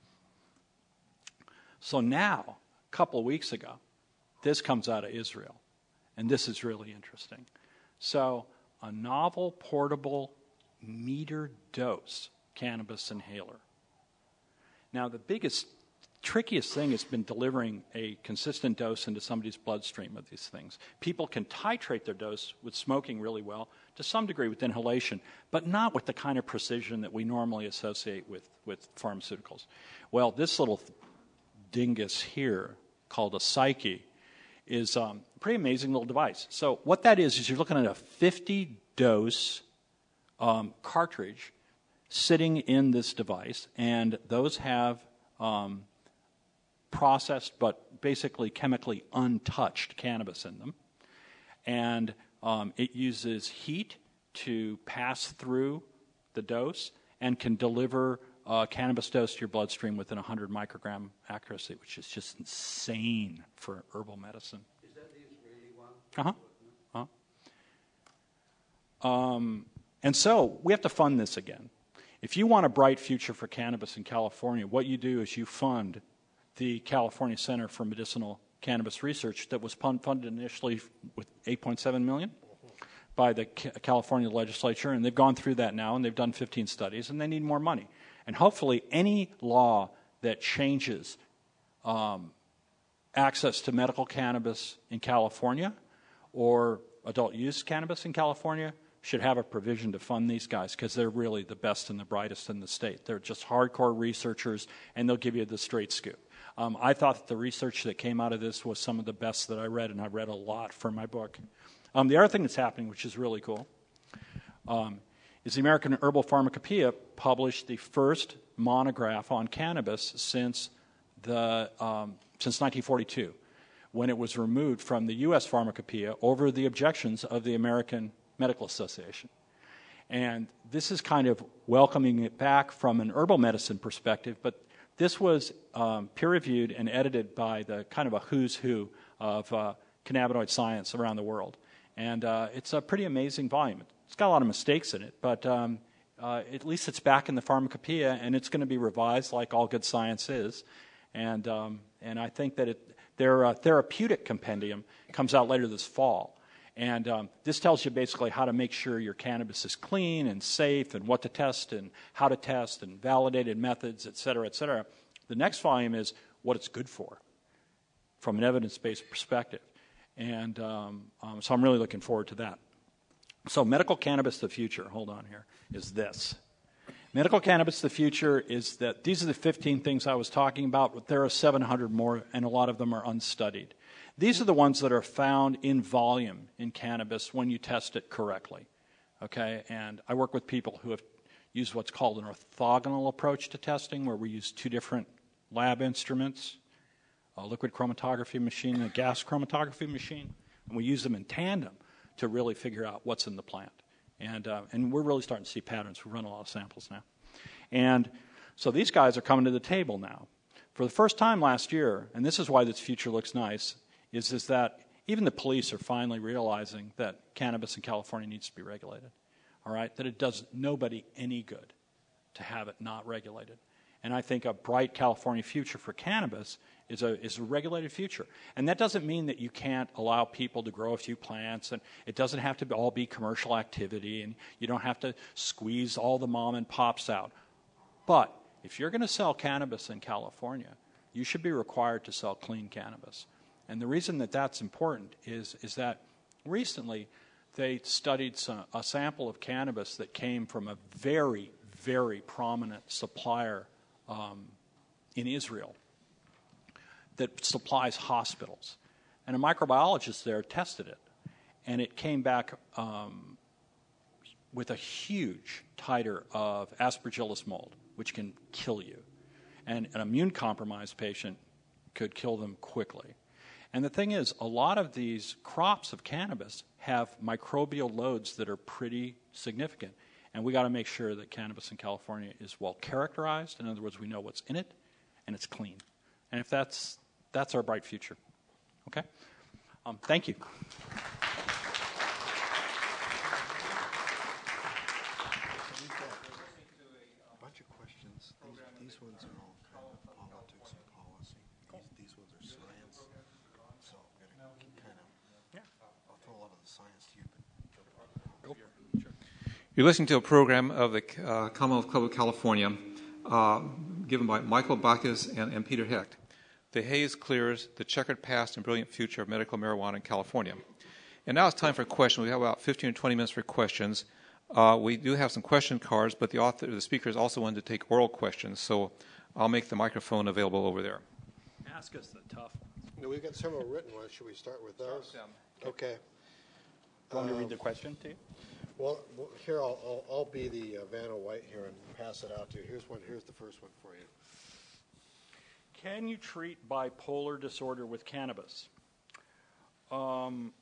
So now, a couple of weeks ago, this comes out of Israel, and this is really interesting. So a novel portable meter dose cannabis inhaler. Now the biggest, trickiest thing has been delivering a consistent dose into somebody's bloodstream of these things. People can titrate their dose with smoking really well, to some degree with inhalation, but not with the kind of precision that we normally associate with, with pharmaceuticals. Well, this little dingus here, called a Psyche, is um, a pretty amazing little device. So what that is, is you're looking at a fifty-dose um, cartridge sitting in this device, and those have um, processed but basically chemically untouched cannabis in them. And um, it uses heat to pass through the dose and can deliver uh, cannabis dose to your bloodstream within one hundred microgram accuracy, which is just insane for herbal medicine. Is that the Israeli one? Uh-huh. Uh-huh. Um, and so we have to fund this again. If you want a bright future for cannabis in California, what you do is you fund the California Center for Medicinal Cannabis Research that was funded initially with eight point seven million dollars by the California legislature, and they've gone through that now, and they've done fifteen studies, and they need more money. And hopefully any law that changes um, access to medical cannabis in California or adult use cannabis in California should have a provision to fund these guys, because they're really the best and the brightest in the state. They're just hardcore researchers, and they'll give you the straight scoop. Um, I thought that the research that came out of this was some of the best that I read, and I read a lot for my book. Um, the other thing that's happening, which is really cool, um, is the American Herbal Pharmacopoeia published the first monograph on cannabis since the um, since nineteen forty-two, when it was removed from the U S Pharmacopoeia over the objections of the American Medical Association. And this is kind of welcoming it back from an herbal medicine perspective, but this was um, peer-reviewed and edited by the kind of a who's who of uh, cannabinoid science around the world. And uh, it's a pretty amazing volume. It's got a lot of mistakes in it, but um, uh, at least it's back in the Pharmacopoeia, and it's going to be revised like all good science is. And um, and I think that it, their uh, therapeutic compendium comes out later this fall. And um, this tells you basically how to make sure your cannabis is clean and safe, and what to test and how to test and validated methods, et cetera, et cetera. The next volume is what it's good for from an evidence-based perspective. And um, um, so I'm really looking forward to that. So medical cannabis, the future, hold on here, is this. Medical cannabis, the future is that these are the fifteen things I was talking about, but there are seven hundred more, and a lot of them are unstudied. These are the ones that are found in volume in cannabis when you test it correctly, okay? And I work with people who have used what's called an orthogonal approach to testing, where we use two different lab instruments, a liquid chromatography machine and a gas chromatography machine, and we use them in tandem to really figure out what's in the plant. And, uh, and we're really starting to see patterns. We run a lot of samples now. And so these guys are coming to the table now. For the first time last year, and this is why this future looks nice, is, is that even the police are finally realizing that cannabis in California needs to be regulated, all right, that it does nobody any good to have it not regulated. And I think a bright California future for cannabis is a, is a regulated future. And that doesn't mean that you can't allow people to grow a few plants, and it doesn't have to all be commercial activity, and you don't have to squeeze all the mom and pops out. But if you're going to sell cannabis in California, you should be required to sell clean cannabis. And the reason that that's important is, is that recently they studied some, a sample of cannabis that came from a very, very prominent supplier um, in Israel that supplies hospitals. And a microbiologist there tested it, and it came back um, with a huge titer of Aspergillus mold, which can kill you. And an immune-compromised patient could kill them quickly. And the thing is, a lot of these crops of cannabis have microbial loads that are pretty significant. And we got to make sure that cannabis in California is well characterized. In other words, we know what's in it, and it's clean. And if that's that's our bright future. Okay? Um, thank you. A bunch of questions. These, these ones are all kind of politics and policy. These, these ones are science. So I'm going to kind of, yeah. I'll throw a lot of the science to you. But Sure. You're listening to a program of the uh, Commonwealth Club of California uh, given by Michael Bacchus and, and Peter Hecht. The haze clears, the checkered past and brilliant future of medical marijuana in California. And now it's time for questions. We have about fifteen or twenty minutes for questions. Uh, we do have some question cards, but the author, the speakers also wanted to take oral questions, so I'll make the microphone available over there. Ask us the tough ones. no, we've got several written ones. Should we start with those? Start with Okay. Do you want me to Um, read the question to you? Well, well, here I'll, I'll, I'll be the uh, Vanna White here and pass it out to you. Here's one. Here's the first one for you. Can you treat bipolar disorder with cannabis? Um,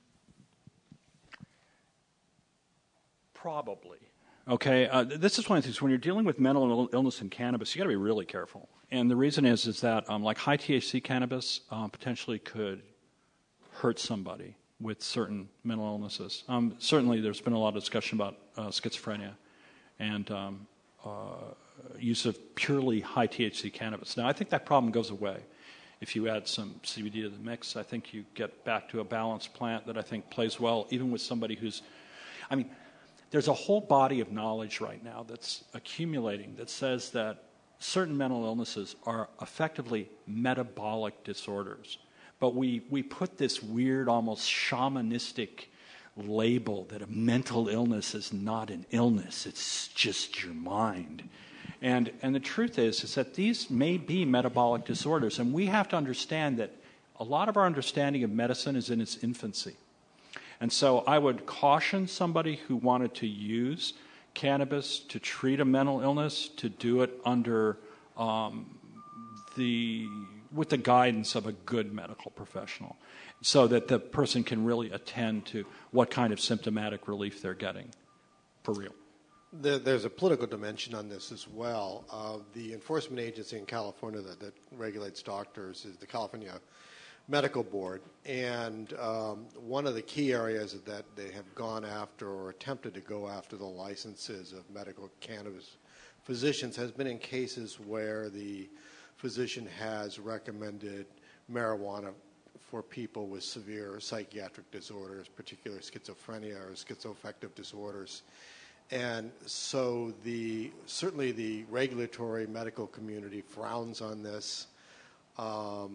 probably. Okay, uh, this is one of the things, when you're dealing with mental illness and cannabis, you got to be really careful. And the reason is, is that um, like high T H C cannabis um, potentially could hurt somebody with certain mental illnesses. Um, certainly there's been a lot of discussion about uh, schizophrenia and um, uh, use of purely high T H C cannabis. Now, I think that problem goes away. If you add some C B D to the mix, I think you get back to a balanced plant that I think plays well, even with somebody who's, I mean, there's a whole body of knowledge right now that's accumulating that says that certain mental illnesses are effectively metabolic disorders. But we, we put this weird, almost shamanistic label that a mental illness is not an illness, it's just your mind. And, and the truth is, is that these may be metabolic disorders, and we have to understand that a lot of our understanding of medicine is in its infancy. And so I would caution somebody who wanted to use cannabis to treat a mental illness to do it under um, the with the guidance of a good medical professional, so that the person can really attend to what kind of symptomatic relief they're getting for real. There, there's a political dimension on this as well. Uh, the enforcement agency in California that, that regulates doctors is the California Medical Board, and um, one of the key areas that they have gone after or attempted to go after the licenses of medical cannabis physicians has been in cases where the physician has recommended marijuana for people with severe psychiatric disorders, particularly schizophrenia or schizoaffective disorders. And so the certainly the regulatory medical community frowns on this. Um,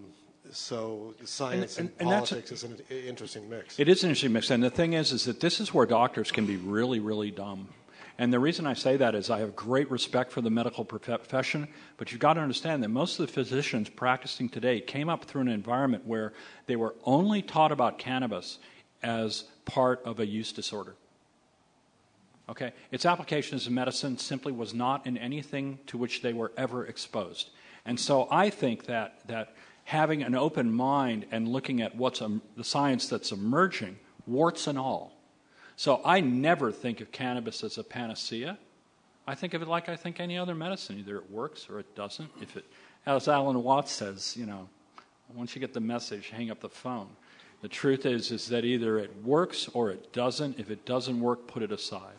so the science and, And- and- and that's politics is an i- interesting mix. It is an interesting mix. And the thing is, is that this is where doctors can be really, really dumb. And the reason I say that is I have great respect for the medical profession, but you've got to understand that most of the physicians practicing today came up through an environment where they were only taught about cannabis as part of a use disorder. Okay? Its application as a medicine simply was not in anything to which they were ever exposed. And so I think that, that having an open mind and looking at what's um, the science that's emerging, warts and all. So I never think of cannabis as a panacea. I think of it like I think any other medicine. Either it works or it doesn't. If it, as Alan Watts says, you know, once you get the message, hang up the phone. The truth is, is that either it works or it doesn't. If it doesn't work, put it aside.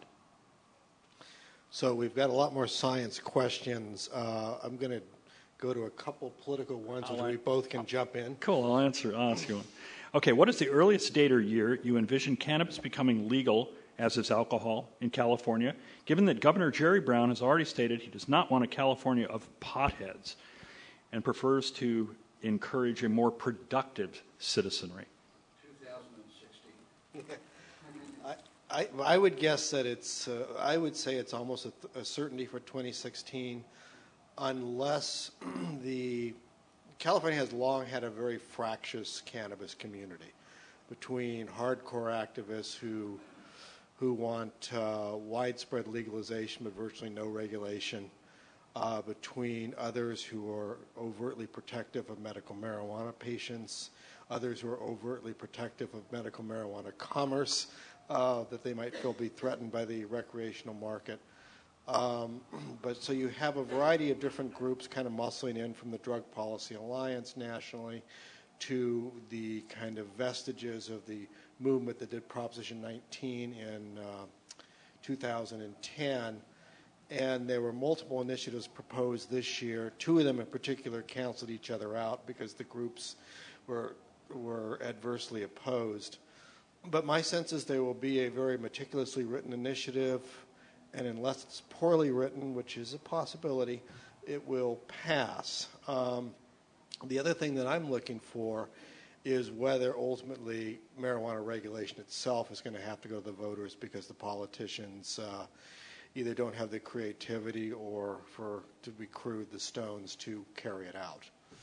So we've got a lot more science questions. Uh, I'm going to go to a couple political ones, which I'll- we both can jump in. Cool, I'll answer. I'll ask you one. Okay, what is the earliest date or year you envision cannabis becoming legal, as is alcohol, in California, given that Governor Jerry Brown has already stated he does not want a California of potheads and prefers to encourage a more productive citizenry? two thousand sixteen. I, I would guess that it's, uh, I would say it's almost a, th- a certainty for twenty sixteen, unless the, California has long had a very fractious cannabis community between hardcore activists who, who want uh, widespread legalization but virtually no regulation, uh, between others who are overtly protective of medical marijuana patients, others who are overtly protective of medical marijuana commerce, uh, that they might feel be threatened by the recreational market. Um, but so you have a variety of different groups kind of muscling in, from the Drug Policy Alliance nationally to the kind of vestiges of the movement that did Proposition nineteen in uh, two thousand ten. And there were multiple initiatives proposed this year. Two of them in particular canceled each other out because the groups were were adversely opposed. But my sense is there will be a very meticulously written initiative, and unless it's poorly written, which is a possibility, it will pass. Um, the other thing that I'm looking for is whether ultimately marijuana regulation itself is going to have to go to the voters because the politicians uh, either don't have the creativity or, for to be crude, the stones to carry it out.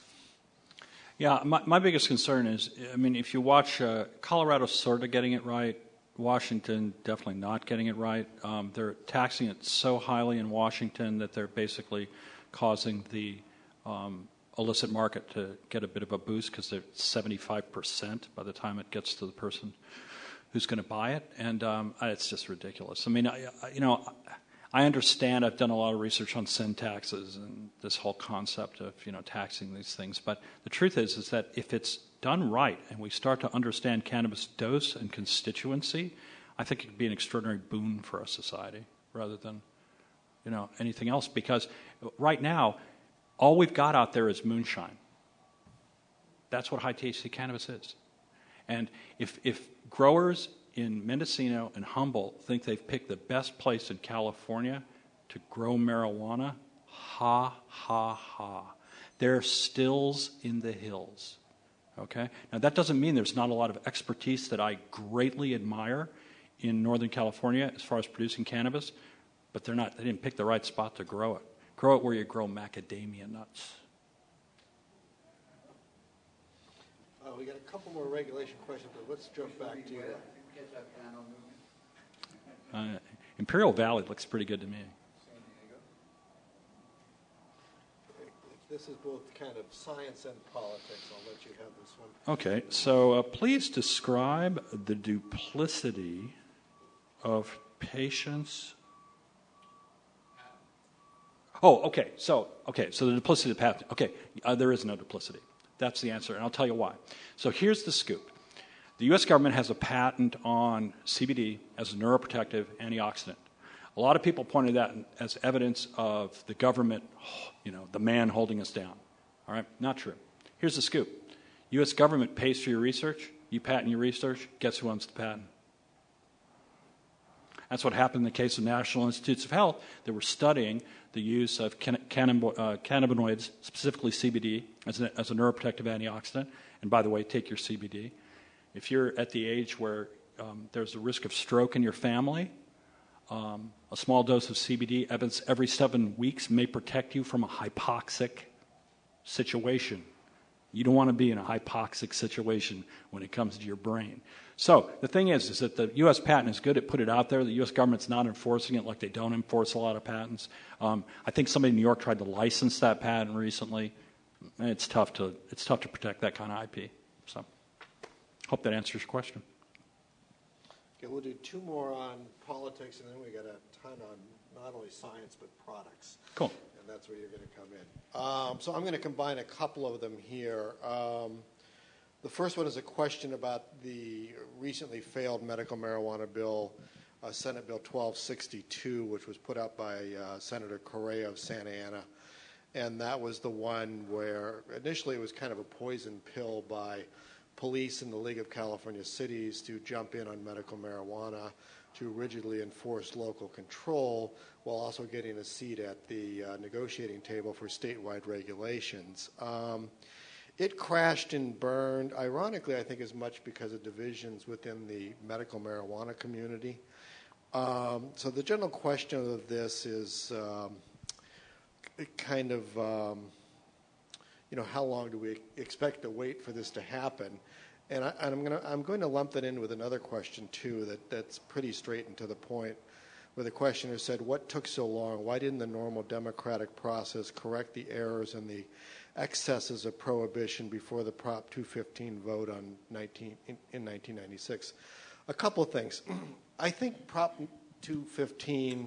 Yeah, my, my biggest concern is, I mean, if you watch uh, Colorado sort of getting it right, Washington definitely not getting it right. Um, they're taxing it so highly in Washington that they're basically causing the um, illicit market to get a bit of a boost because they're seventy-five percent by the time it gets to the person who's going to buy it, and um, it's just ridiculous. I mean, I, I, you know, I understand. I've done a lot of research on sin taxes and this whole concept of, you know, taxing these things, but the truth is, is that if it's done right and we start to understand cannabis dose and constituency, I think it could be an extraordinary boon for our society rather than, you know, anything else. Because right now, all we've got out there is moonshine. That's what high T H C cannabis is. And if if growers in Mendocino and Humboldt think they've picked the best place in California to grow marijuana, ha, ha, ha. They're stills in the hills. Okay? Now, that doesn't mean there's not a lot of expertise that I greatly admire in Northern California as far as producing cannabis, but they're not, they didn't pick the right spot to grow it. Grow it where you grow macadamia nuts. Uh, we got a couple more regulation questions, but let's jump back to uh, Uh, Imperial Valley looks pretty good to me. this is both kind of science and politics. I'll let you have this one. Okay, so uh, please describe the duplicity of patients. Oh, okay. So, okay. So the duplicity of patent. Okay, uh, there is no duplicity. That's the answer, and I'll tell you why. So here's the scoop: the U S government has a patent on C B D as a neuroprotective antioxidant. A lot of people pointed that as evidence of the government, you know, the man holding us down. All right, not true. Here's the scoop: U S government pays for your research. You patent your research. Guess who owns the patent? That's what happened in the case of National Institutes of Health. They were studying the use of can, cannab- uh, cannabinoids, specifically C B D, as a, as a neuroprotective antioxidant. And by the way, take your C B D. If you're at the age where um, there's a risk of stroke in your family, um, a small dose of C B D evidence every seven weeks may protect you from a hypoxic situation. You don't want to be in a hypoxic situation when it comes to your brain. So the thing is, is that the U S patent is good at put it out there. The U S government's not enforcing it like they don't enforce a lot of patents. Um, I think somebody in New York tried to license that patent recently. And it's tough to it's tough to protect that kind of I P. So, hope that answers your question. Okay, we'll do two more on politics, and then we got a ton on not only science but products. Cool. And that's where you're going to come in. Um, so I'm going to combine a couple of them here. Um, the first one is a question about the recently failed medical marijuana bill, uh, Senate Bill twelve sixty-two, which was put out by uh, Senator Correa of Santa Ana. And that was the one where initially it was kind of a poison pill by police in the League of California Cities to jump in on medical marijuana to rigidly enforce local control while also getting a seat at the uh, negotiating table for statewide regulations. Um, it crashed and burned, ironically, I think as much because of divisions within the medical marijuana community. Um, so the general question of this is um, kind of, um, you know, how long do we expect to wait for this to happen? And, I, and I'm going to I'm going to lump that in with another question too that, that's pretty straight and to the point, where the questioner said, "What took so long? Why didn't the normal democratic process correct the errors and the excesses of prohibition before the Prop two fifteen vote on nineteen in, in nineteen ninety-six?" A couple of things. I think Prop two fifteen.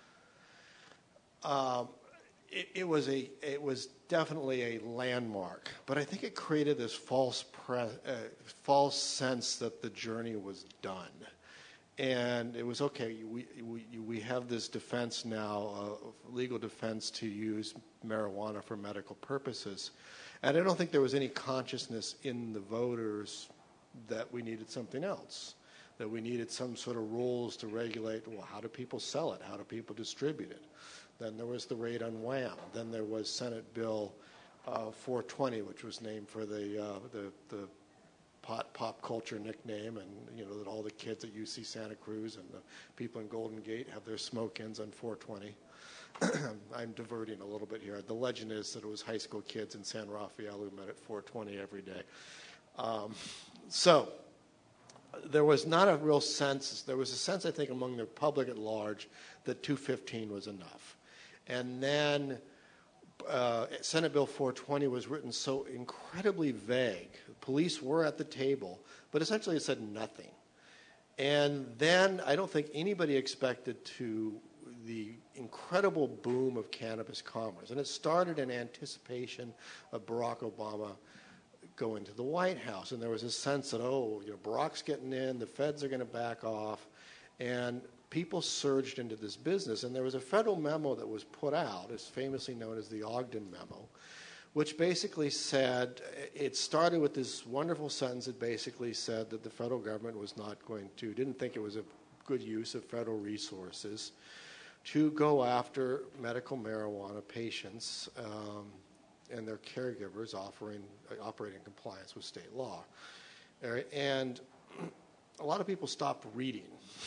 Um, It, it was a it was definitely a landmark, but I think it created this false pre, uh, false sense that the journey was done, and it was okay. We we we have this defense now, uh, legal defense to use marijuana for medical purposes, and I don't think there was any consciousness in the voters that we needed something else, that we needed some sort of rules to regulate. Well, how do people sell it? How do people distribute it? Then there was the raid on Wham. Then there was Senate Bill uh, four twenty, which was named for the, uh, the the pot pop culture nickname, and you know that all the kids at U C Santa Cruz and the people in Golden Gate have their smoke-ins on four twenty. I'm diverting a little bit here. The legend is that it was high school kids in San Rafael who met at four twenty every day. Um, so there was not a real sense. There was a sense, I think, among the public at large that two fifteen was enough. And then uh, Senate Bill four twenty was written so incredibly vague. Police were at the table, but essentially it said nothing. And then I don't think anybody expected to the incredible boom of cannabis commerce. And it started in anticipation of Barack Obama going to the White House. And there was a sense that, oh, you know, Barack's getting in, the feds are going to back off. And people surged into this business, and there was a federal memo that was put out, it's famously known as the Ogden Memo, which basically said, it started with this wonderful sentence that basically said that the federal government was not going to, didn't think it was a good use of federal resources to go after medical marijuana patients um, and their caregivers offering, operating in compliance with state law. And a lot of people stopped reading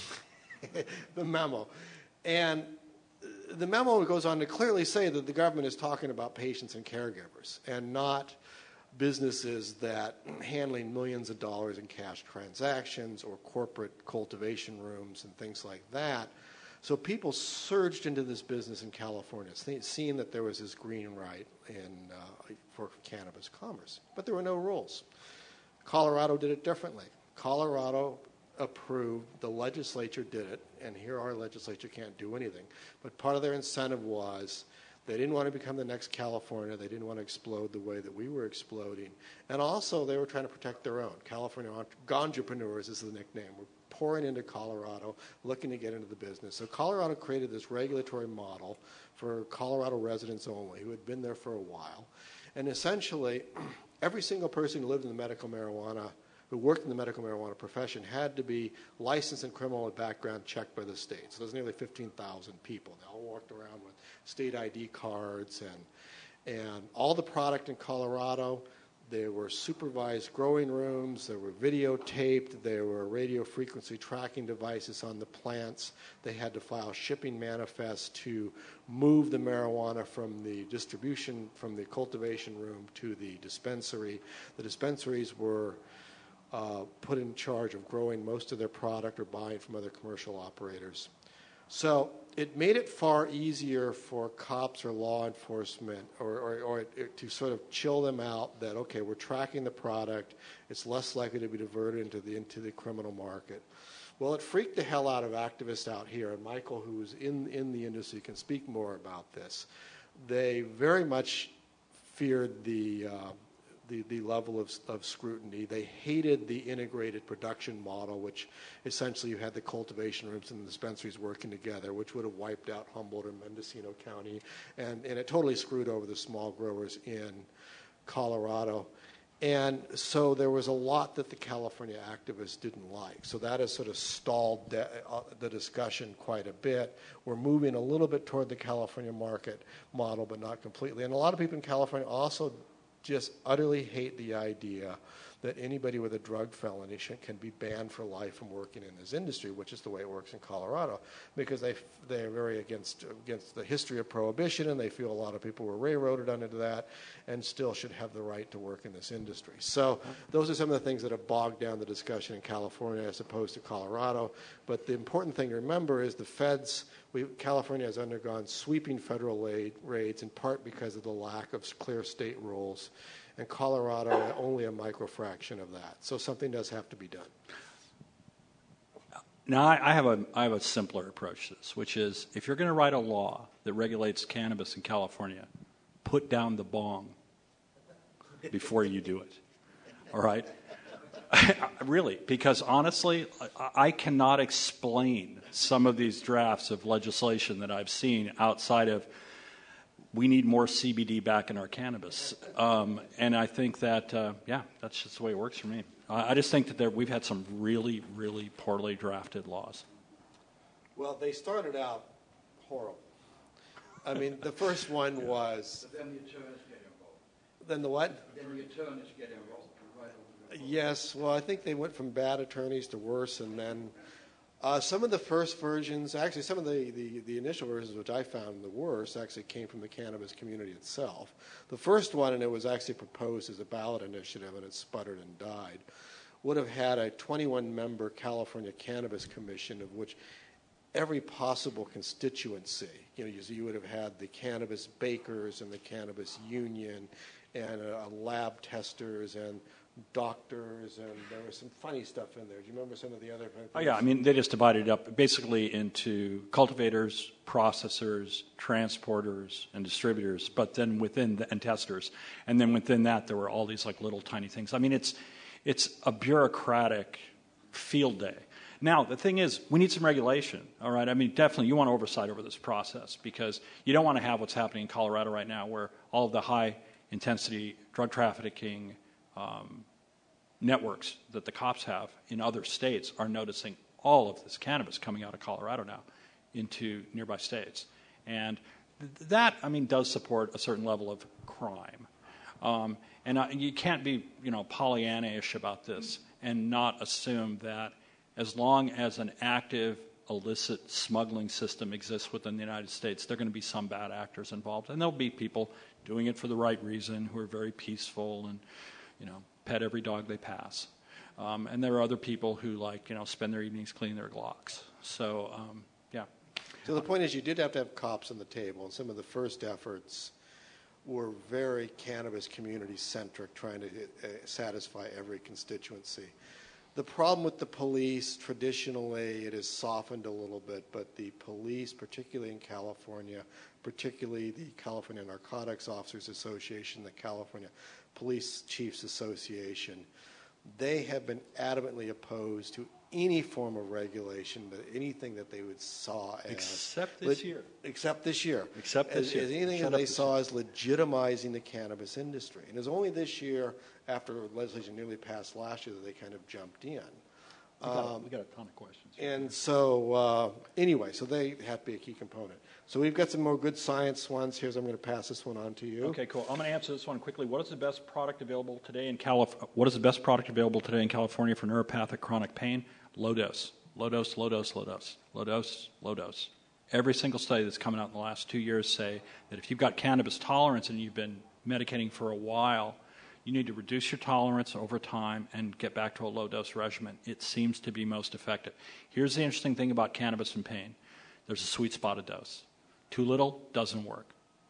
the memo. And the memo goes on to clearly say that the government is talking about patients and caregivers and not businesses that handling millions of dollars in cash transactions or corporate cultivation rooms and things like that. So people surged into this business in California, seeing that there was this green right in, uh, for cannabis commerce. But there were no rules. Colorado did it differently. Colorado approved, the legislature did it, and here our legislature can't do anything. But part of their incentive was they didn't want to become the next California. They didn't want to explode the way that we were exploding. And also they were trying to protect their own. California Ganjapreneurs is the nickname. We're pouring into Colorado, looking to get into the business. So Colorado created this regulatory model for Colorado residents only who had been there for a while. And essentially, every single person who lived in the medical marijuana who worked in the medical marijuana profession had to be licensed and criminal background checked by the state. So there's nearly fifteen thousand people. They all walked around with state I D cards, and and all the product in Colorado. There were supervised growing rooms, there were videotaped, there were radio frequency tracking devices on the plants. They had to file shipping manifests to move the marijuana from the distribution, from the cultivation room to the dispensary. The dispensaries were uh, put in charge of growing most of their product or buying from other commercial operators. So it made it far easier for cops or law enforcement or, or, or it, to sort of chill them out that, okay, we're tracking the product. It's less likely to be diverted into the, into the criminal market. Well, it freaked the hell out of activists out here, and Michael, who's in, in the industry, can speak more about this. They very much feared the... Uh, The, the level of, of scrutiny. They hated the integrated production model, which essentially you had the cultivation rooms and the dispensaries working together, which would have wiped out Humboldt or Mendocino County, and, and it totally screwed over the small growers in Colorado. And so there was a lot that the California activists didn't like. So that has sort of stalled de- uh, the discussion quite a bit. We're moving a little bit toward the California market model, but not completely. And a lot of people in California also just utterly hate the idea that anybody with a drug felony can be banned for life from working in this industry, which is the way it works in Colorado, because they they're very against against the history of prohibition, and they feel a lot of people were railroaded under that and still should have the right to work in this industry. So those are some of the things that have bogged down the discussion in California as opposed to Colorado. But the important thing to remember is the feds, we, California has undergone sweeping federal aid, raids in part because of the lack of clear state rules. And Colorado, only a microfraction of that. So something does have to be done. Now, I, I have a I have a simpler approach to this, which is if you're going to write a law that regulates cannabis in California, put down the bong before you do it. All right? Really, because honestly, I, I cannot explain some of these drafts of legislation that I've seen outside of we need more C B D back in our cannabis. Um, and I think that, uh, yeah, that's just the way it works for me. I, I just think that there, we've had some really, really poorly drafted laws. Well, they started out horrible. I mean, the first one was... But then the attorneys get involved. Then the what? Then the attorneys get involved. Right over the Yes, well, I think they went from bad attorneys to worse, and then... Uh, some of the first versions, actually some of the, the, the initial versions which I found the worst actually came from the cannabis community itself. The first one, and it was actually proposed as a ballot initiative and it sputtered and died, would have had a twenty-one member California Cannabis Commission of which every possible constituency, you know, you, you would have had the cannabis bakers and the cannabis union and uh, lab testers and doctors, and there was some funny stuff in there. Do you remember some of the other things? Oh, yeah. I mean, they just divided it up basically into cultivators, processors, transporters, and distributors, but then within the, and testers. And then within that, there were all these like little tiny things. I mean, it's it's a bureaucratic field day. Now, the thing is, we need some regulation, all right? I mean, definitely you want oversight over this process because you don't want to have what's happening in Colorado right now where all of the high-intensity drug trafficking Um, networks that the cops have in other states are noticing all of this cannabis coming out of Colorado now into nearby states. And th- that, I mean, does support a certain level of crime. Um, and uh, you can't be, you know, Pollyanna-ish about this and not assume that as long as an active illicit smuggling system exists within the United States, there are going to be some bad actors involved. And there'll be people doing it for the right reason who are very peaceful and you know, pet every dog they pass. Um, and there are other people who, like, you know, spend their evenings cleaning their Glocks. So, um, yeah. So the point is you did have to have cops on the table, and some of the first efforts were very cannabis community-centric, trying to uh, satisfy every constituency. The problem with the police, traditionally, it has softened a little bit, but the police, particularly in California, particularly the California Narcotics Officers Association, the California Police Chiefs Association, they have been adamantly opposed to any form of regulation, but anything that they would saw as except this le- year, except this year, except this as, year, as anything Shut that they up, saw as legitimizing the cannabis industry. And it was only this year, after legislation nearly passed last year, that they kind of jumped in. We got, Um, we got a ton of questions. and so, uh, anyway, so they have to be a key component. So we've got some more good science ones. Here's, I'm going to pass this one on to you. Okay, cool. I'm going to answer this one quickly. What is the best product available today in Calif- What is the best product available today in California for neuropathic chronic pain? Low dose, low dose, low dose, low dose, low dose, low dose. Every single study that's coming out in the last two years say that if you've got cannabis tolerance and you've been medicating for a while, you need to reduce your tolerance over time and get back to a low-dose regimen. It seems to be most effective. Here's the interesting thing about cannabis and pain. There's a sweet spot of dose. Too little doesn't work.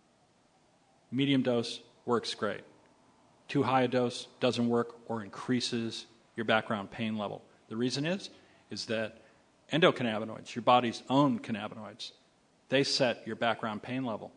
Medium dose works great. Too high a dose doesn't work or increases your background pain level. The reason is, is that endocannabinoids, your body's own cannabinoids, they set your background pain level.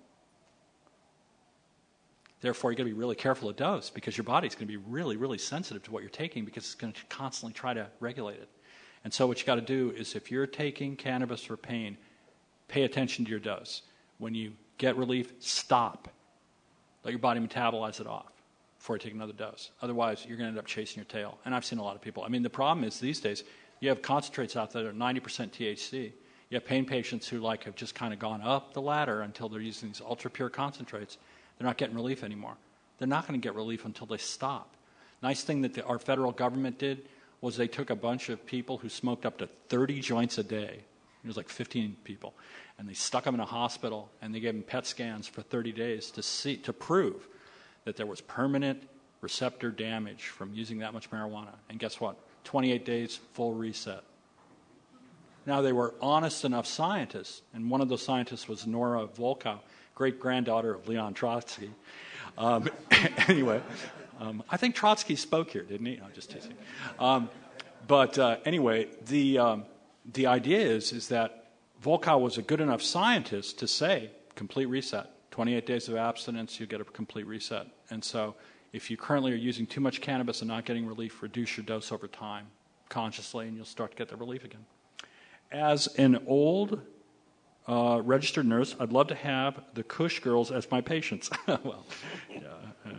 Therefore, you've got to be really careful of dose because your body's going to be really, really sensitive to what you're taking because it's going to constantly try to regulate it. And so what you got to do is if you're taking cannabis for pain, pay attention to your dose. When you get relief, stop. Let your body metabolize it off before you take another dose. Otherwise, you're going to end up chasing your tail. And I've seen a lot of people. I mean, the problem is these days, you have concentrates out there that are ninety percent T H C. You have pain patients who like have just kind of gone up the ladder until they're using these ultra-pure concentrates. They're not getting relief anymore. They're not going to get relief until they stop. Nice thing that the, our federal government did was they took a bunch of people who smoked up to thirty joints a day. It was like fifteen people. And they stuck them in a hospital, and they gave them P E T scans for thirty days to see to prove that there was permanent receptor damage from using that much marijuana. And guess what? twenty-eight days, full reset. Now, they were honest enough scientists, and one of those scientists was Nora Volkow, great-granddaughter of Leon Trotsky. Um, anyway, um, I think Trotsky spoke here, didn't he? No, just teasing. Um, but uh, anyway, the um, the idea is is that Volkow was a good enough scientist to say complete reset. twenty-eight days of abstinence, you get a complete reset. And so, if you currently are using too much cannabis and not getting relief, reduce your dose over time consciously, and you'll start to get the relief again. As an old Uh, registered nurse, I'd love to have the Kush girls as my patients. well, yeah, uh,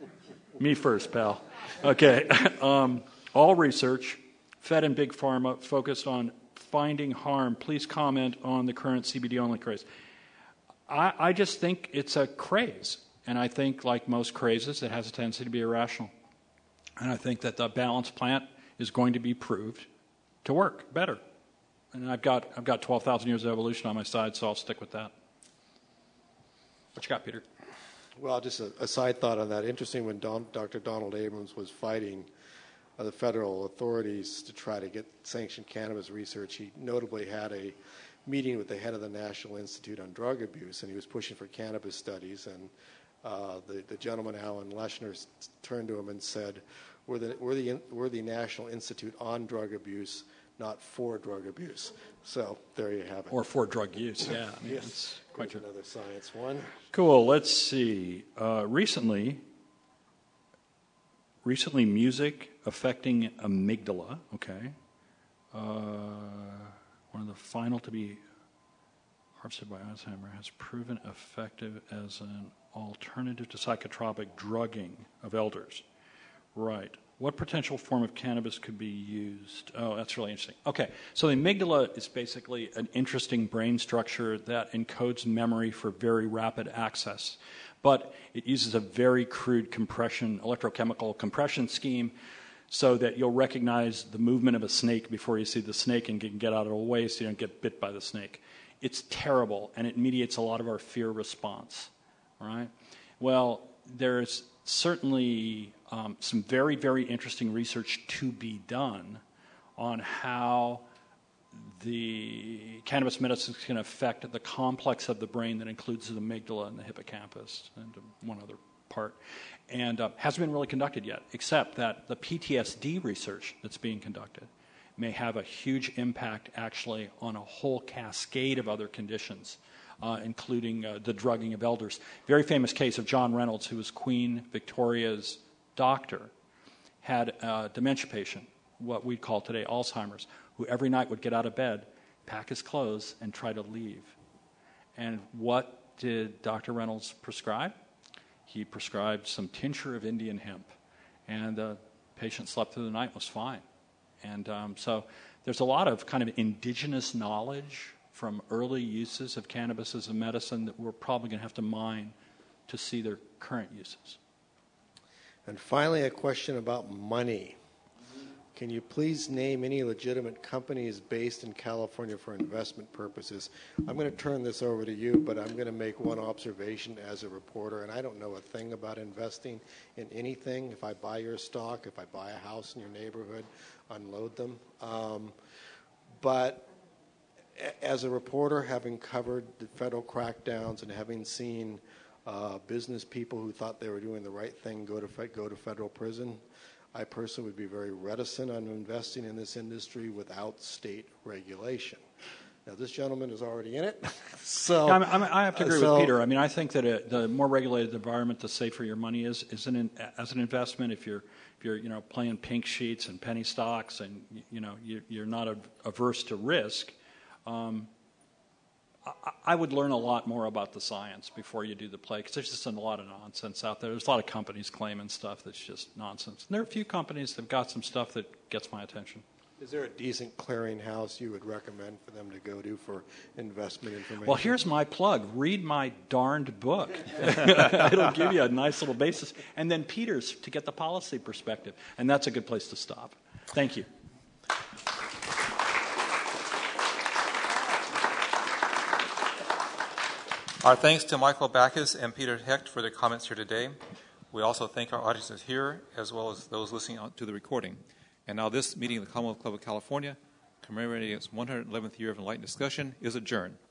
me first, pal. Okay. um, all research, Fed and Big Pharma, focused on finding harm. Please comment on the current C B D-only craze. I, I just think it's a craze. And I think, like most crazes, it has a tendency to be irrational. And I think that the balanced plant is going to be proved to work better. And I've got I've got twelve thousand years of evolution on my side, so I'll stick with that. What you got, Peter? Well, just a, a side thought on that. Interesting, when Don, Doctor Donald Abrams was fighting uh, the federal authorities to try to get sanctioned cannabis research, he notably had a meeting with the head of the National Institute on Drug Abuse, and he was pushing for cannabis studies. And uh, the, the gentleman, Alan Leshner, turned to him and said, we're the, we're, the, we're the National Institute on Drug Abuse, not for drug abuse. So there you have it. Or for drug use, yeah. I mean, yes. That's quite true. Another science one. Cool. Let's see. Uh, recently, recently, music affecting amygdala. Okay. Uh, one of the final to be harvested by Alzheimer has proven effective as an alternative to psychotropic drugging of elders. Right. What potential form of cannabis could be used? Oh, that's really interesting. Okay, so the amygdala is basically an interesting brain structure that encodes memory for very rapid access. But it uses a very crude compression, electrochemical compression scheme so that you'll recognize the movement of a snake before you see the snake and can get out of the way so you don't get bit by the snake. It's terrible, and it mediates a lot of our fear response. All right? Well, there's certainly um, some very, very interesting research to be done on how the cannabis medicines can affect the complex of the brain that includes the amygdala and the hippocampus and one other part. And uh, hasn't been really conducted yet, except that the P T S D research that's being conducted may have a huge impact actually on a whole cascade of other conditions. Uh, including uh, the drugging of elders. Very famous case of John Reynolds, who was Queen Victoria's doctor, had a dementia patient, what we call today Alzheimer's, who every night would get out of bed, pack his clothes, and try to leave. And what did Doctor Reynolds prescribe? He prescribed some tincture of Indian hemp. And the patient slept through the night and was fine. And um, so there's a lot of kind of indigenous knowledge from early uses of cannabis as a medicine that we're probably going to have to mine to see their current uses. And finally, a question about money. Can you please name any legitimate companies based in California for investment purposes? I'm going to turn this over to you, but I'm going to make one observation as a reporter, and I don't know a thing about investing in anything. If I buy your stock, if I buy a house in your neighborhood, unload them. Um, but as a reporter, having covered the federal crackdowns and having seen uh, business people who thought they were doing the right thing go to fe- go to federal prison, I personally would be very reticent on investing in this industry without state regulation. Now, this gentleman is already in it, so Yeah, I'm, I'm, I have to agree uh, so, with Peter. I mean, I think that a, the more regulated the environment, the safer your money is. Is an in, as an investment, if you're if you're you know playing pink sheets and penny stocks, and you know you're, you're not averse to risk. Um, I would learn a lot more about the science before you do the play, because there's just a lot of nonsense out there. There's a lot of companies claiming stuff that's just nonsense. And there are a few companies that have got some stuff that gets my attention. Is there a decent clearinghouse you would recommend for them to go to for investment information? Well, here's my plug. Read my darned book. It'll give you a nice little basis. And then Peter's to get the policy perspective. And that's a good place to stop. Thank you. Our thanks to Michael Backus and Peter Hecht for their comments here today. We also thank our audiences here, as well as those listening to the recording. And now this meeting of the Commonwealth Club of California, commemorating its one hundred eleventh year of enlightened discussion, is adjourned.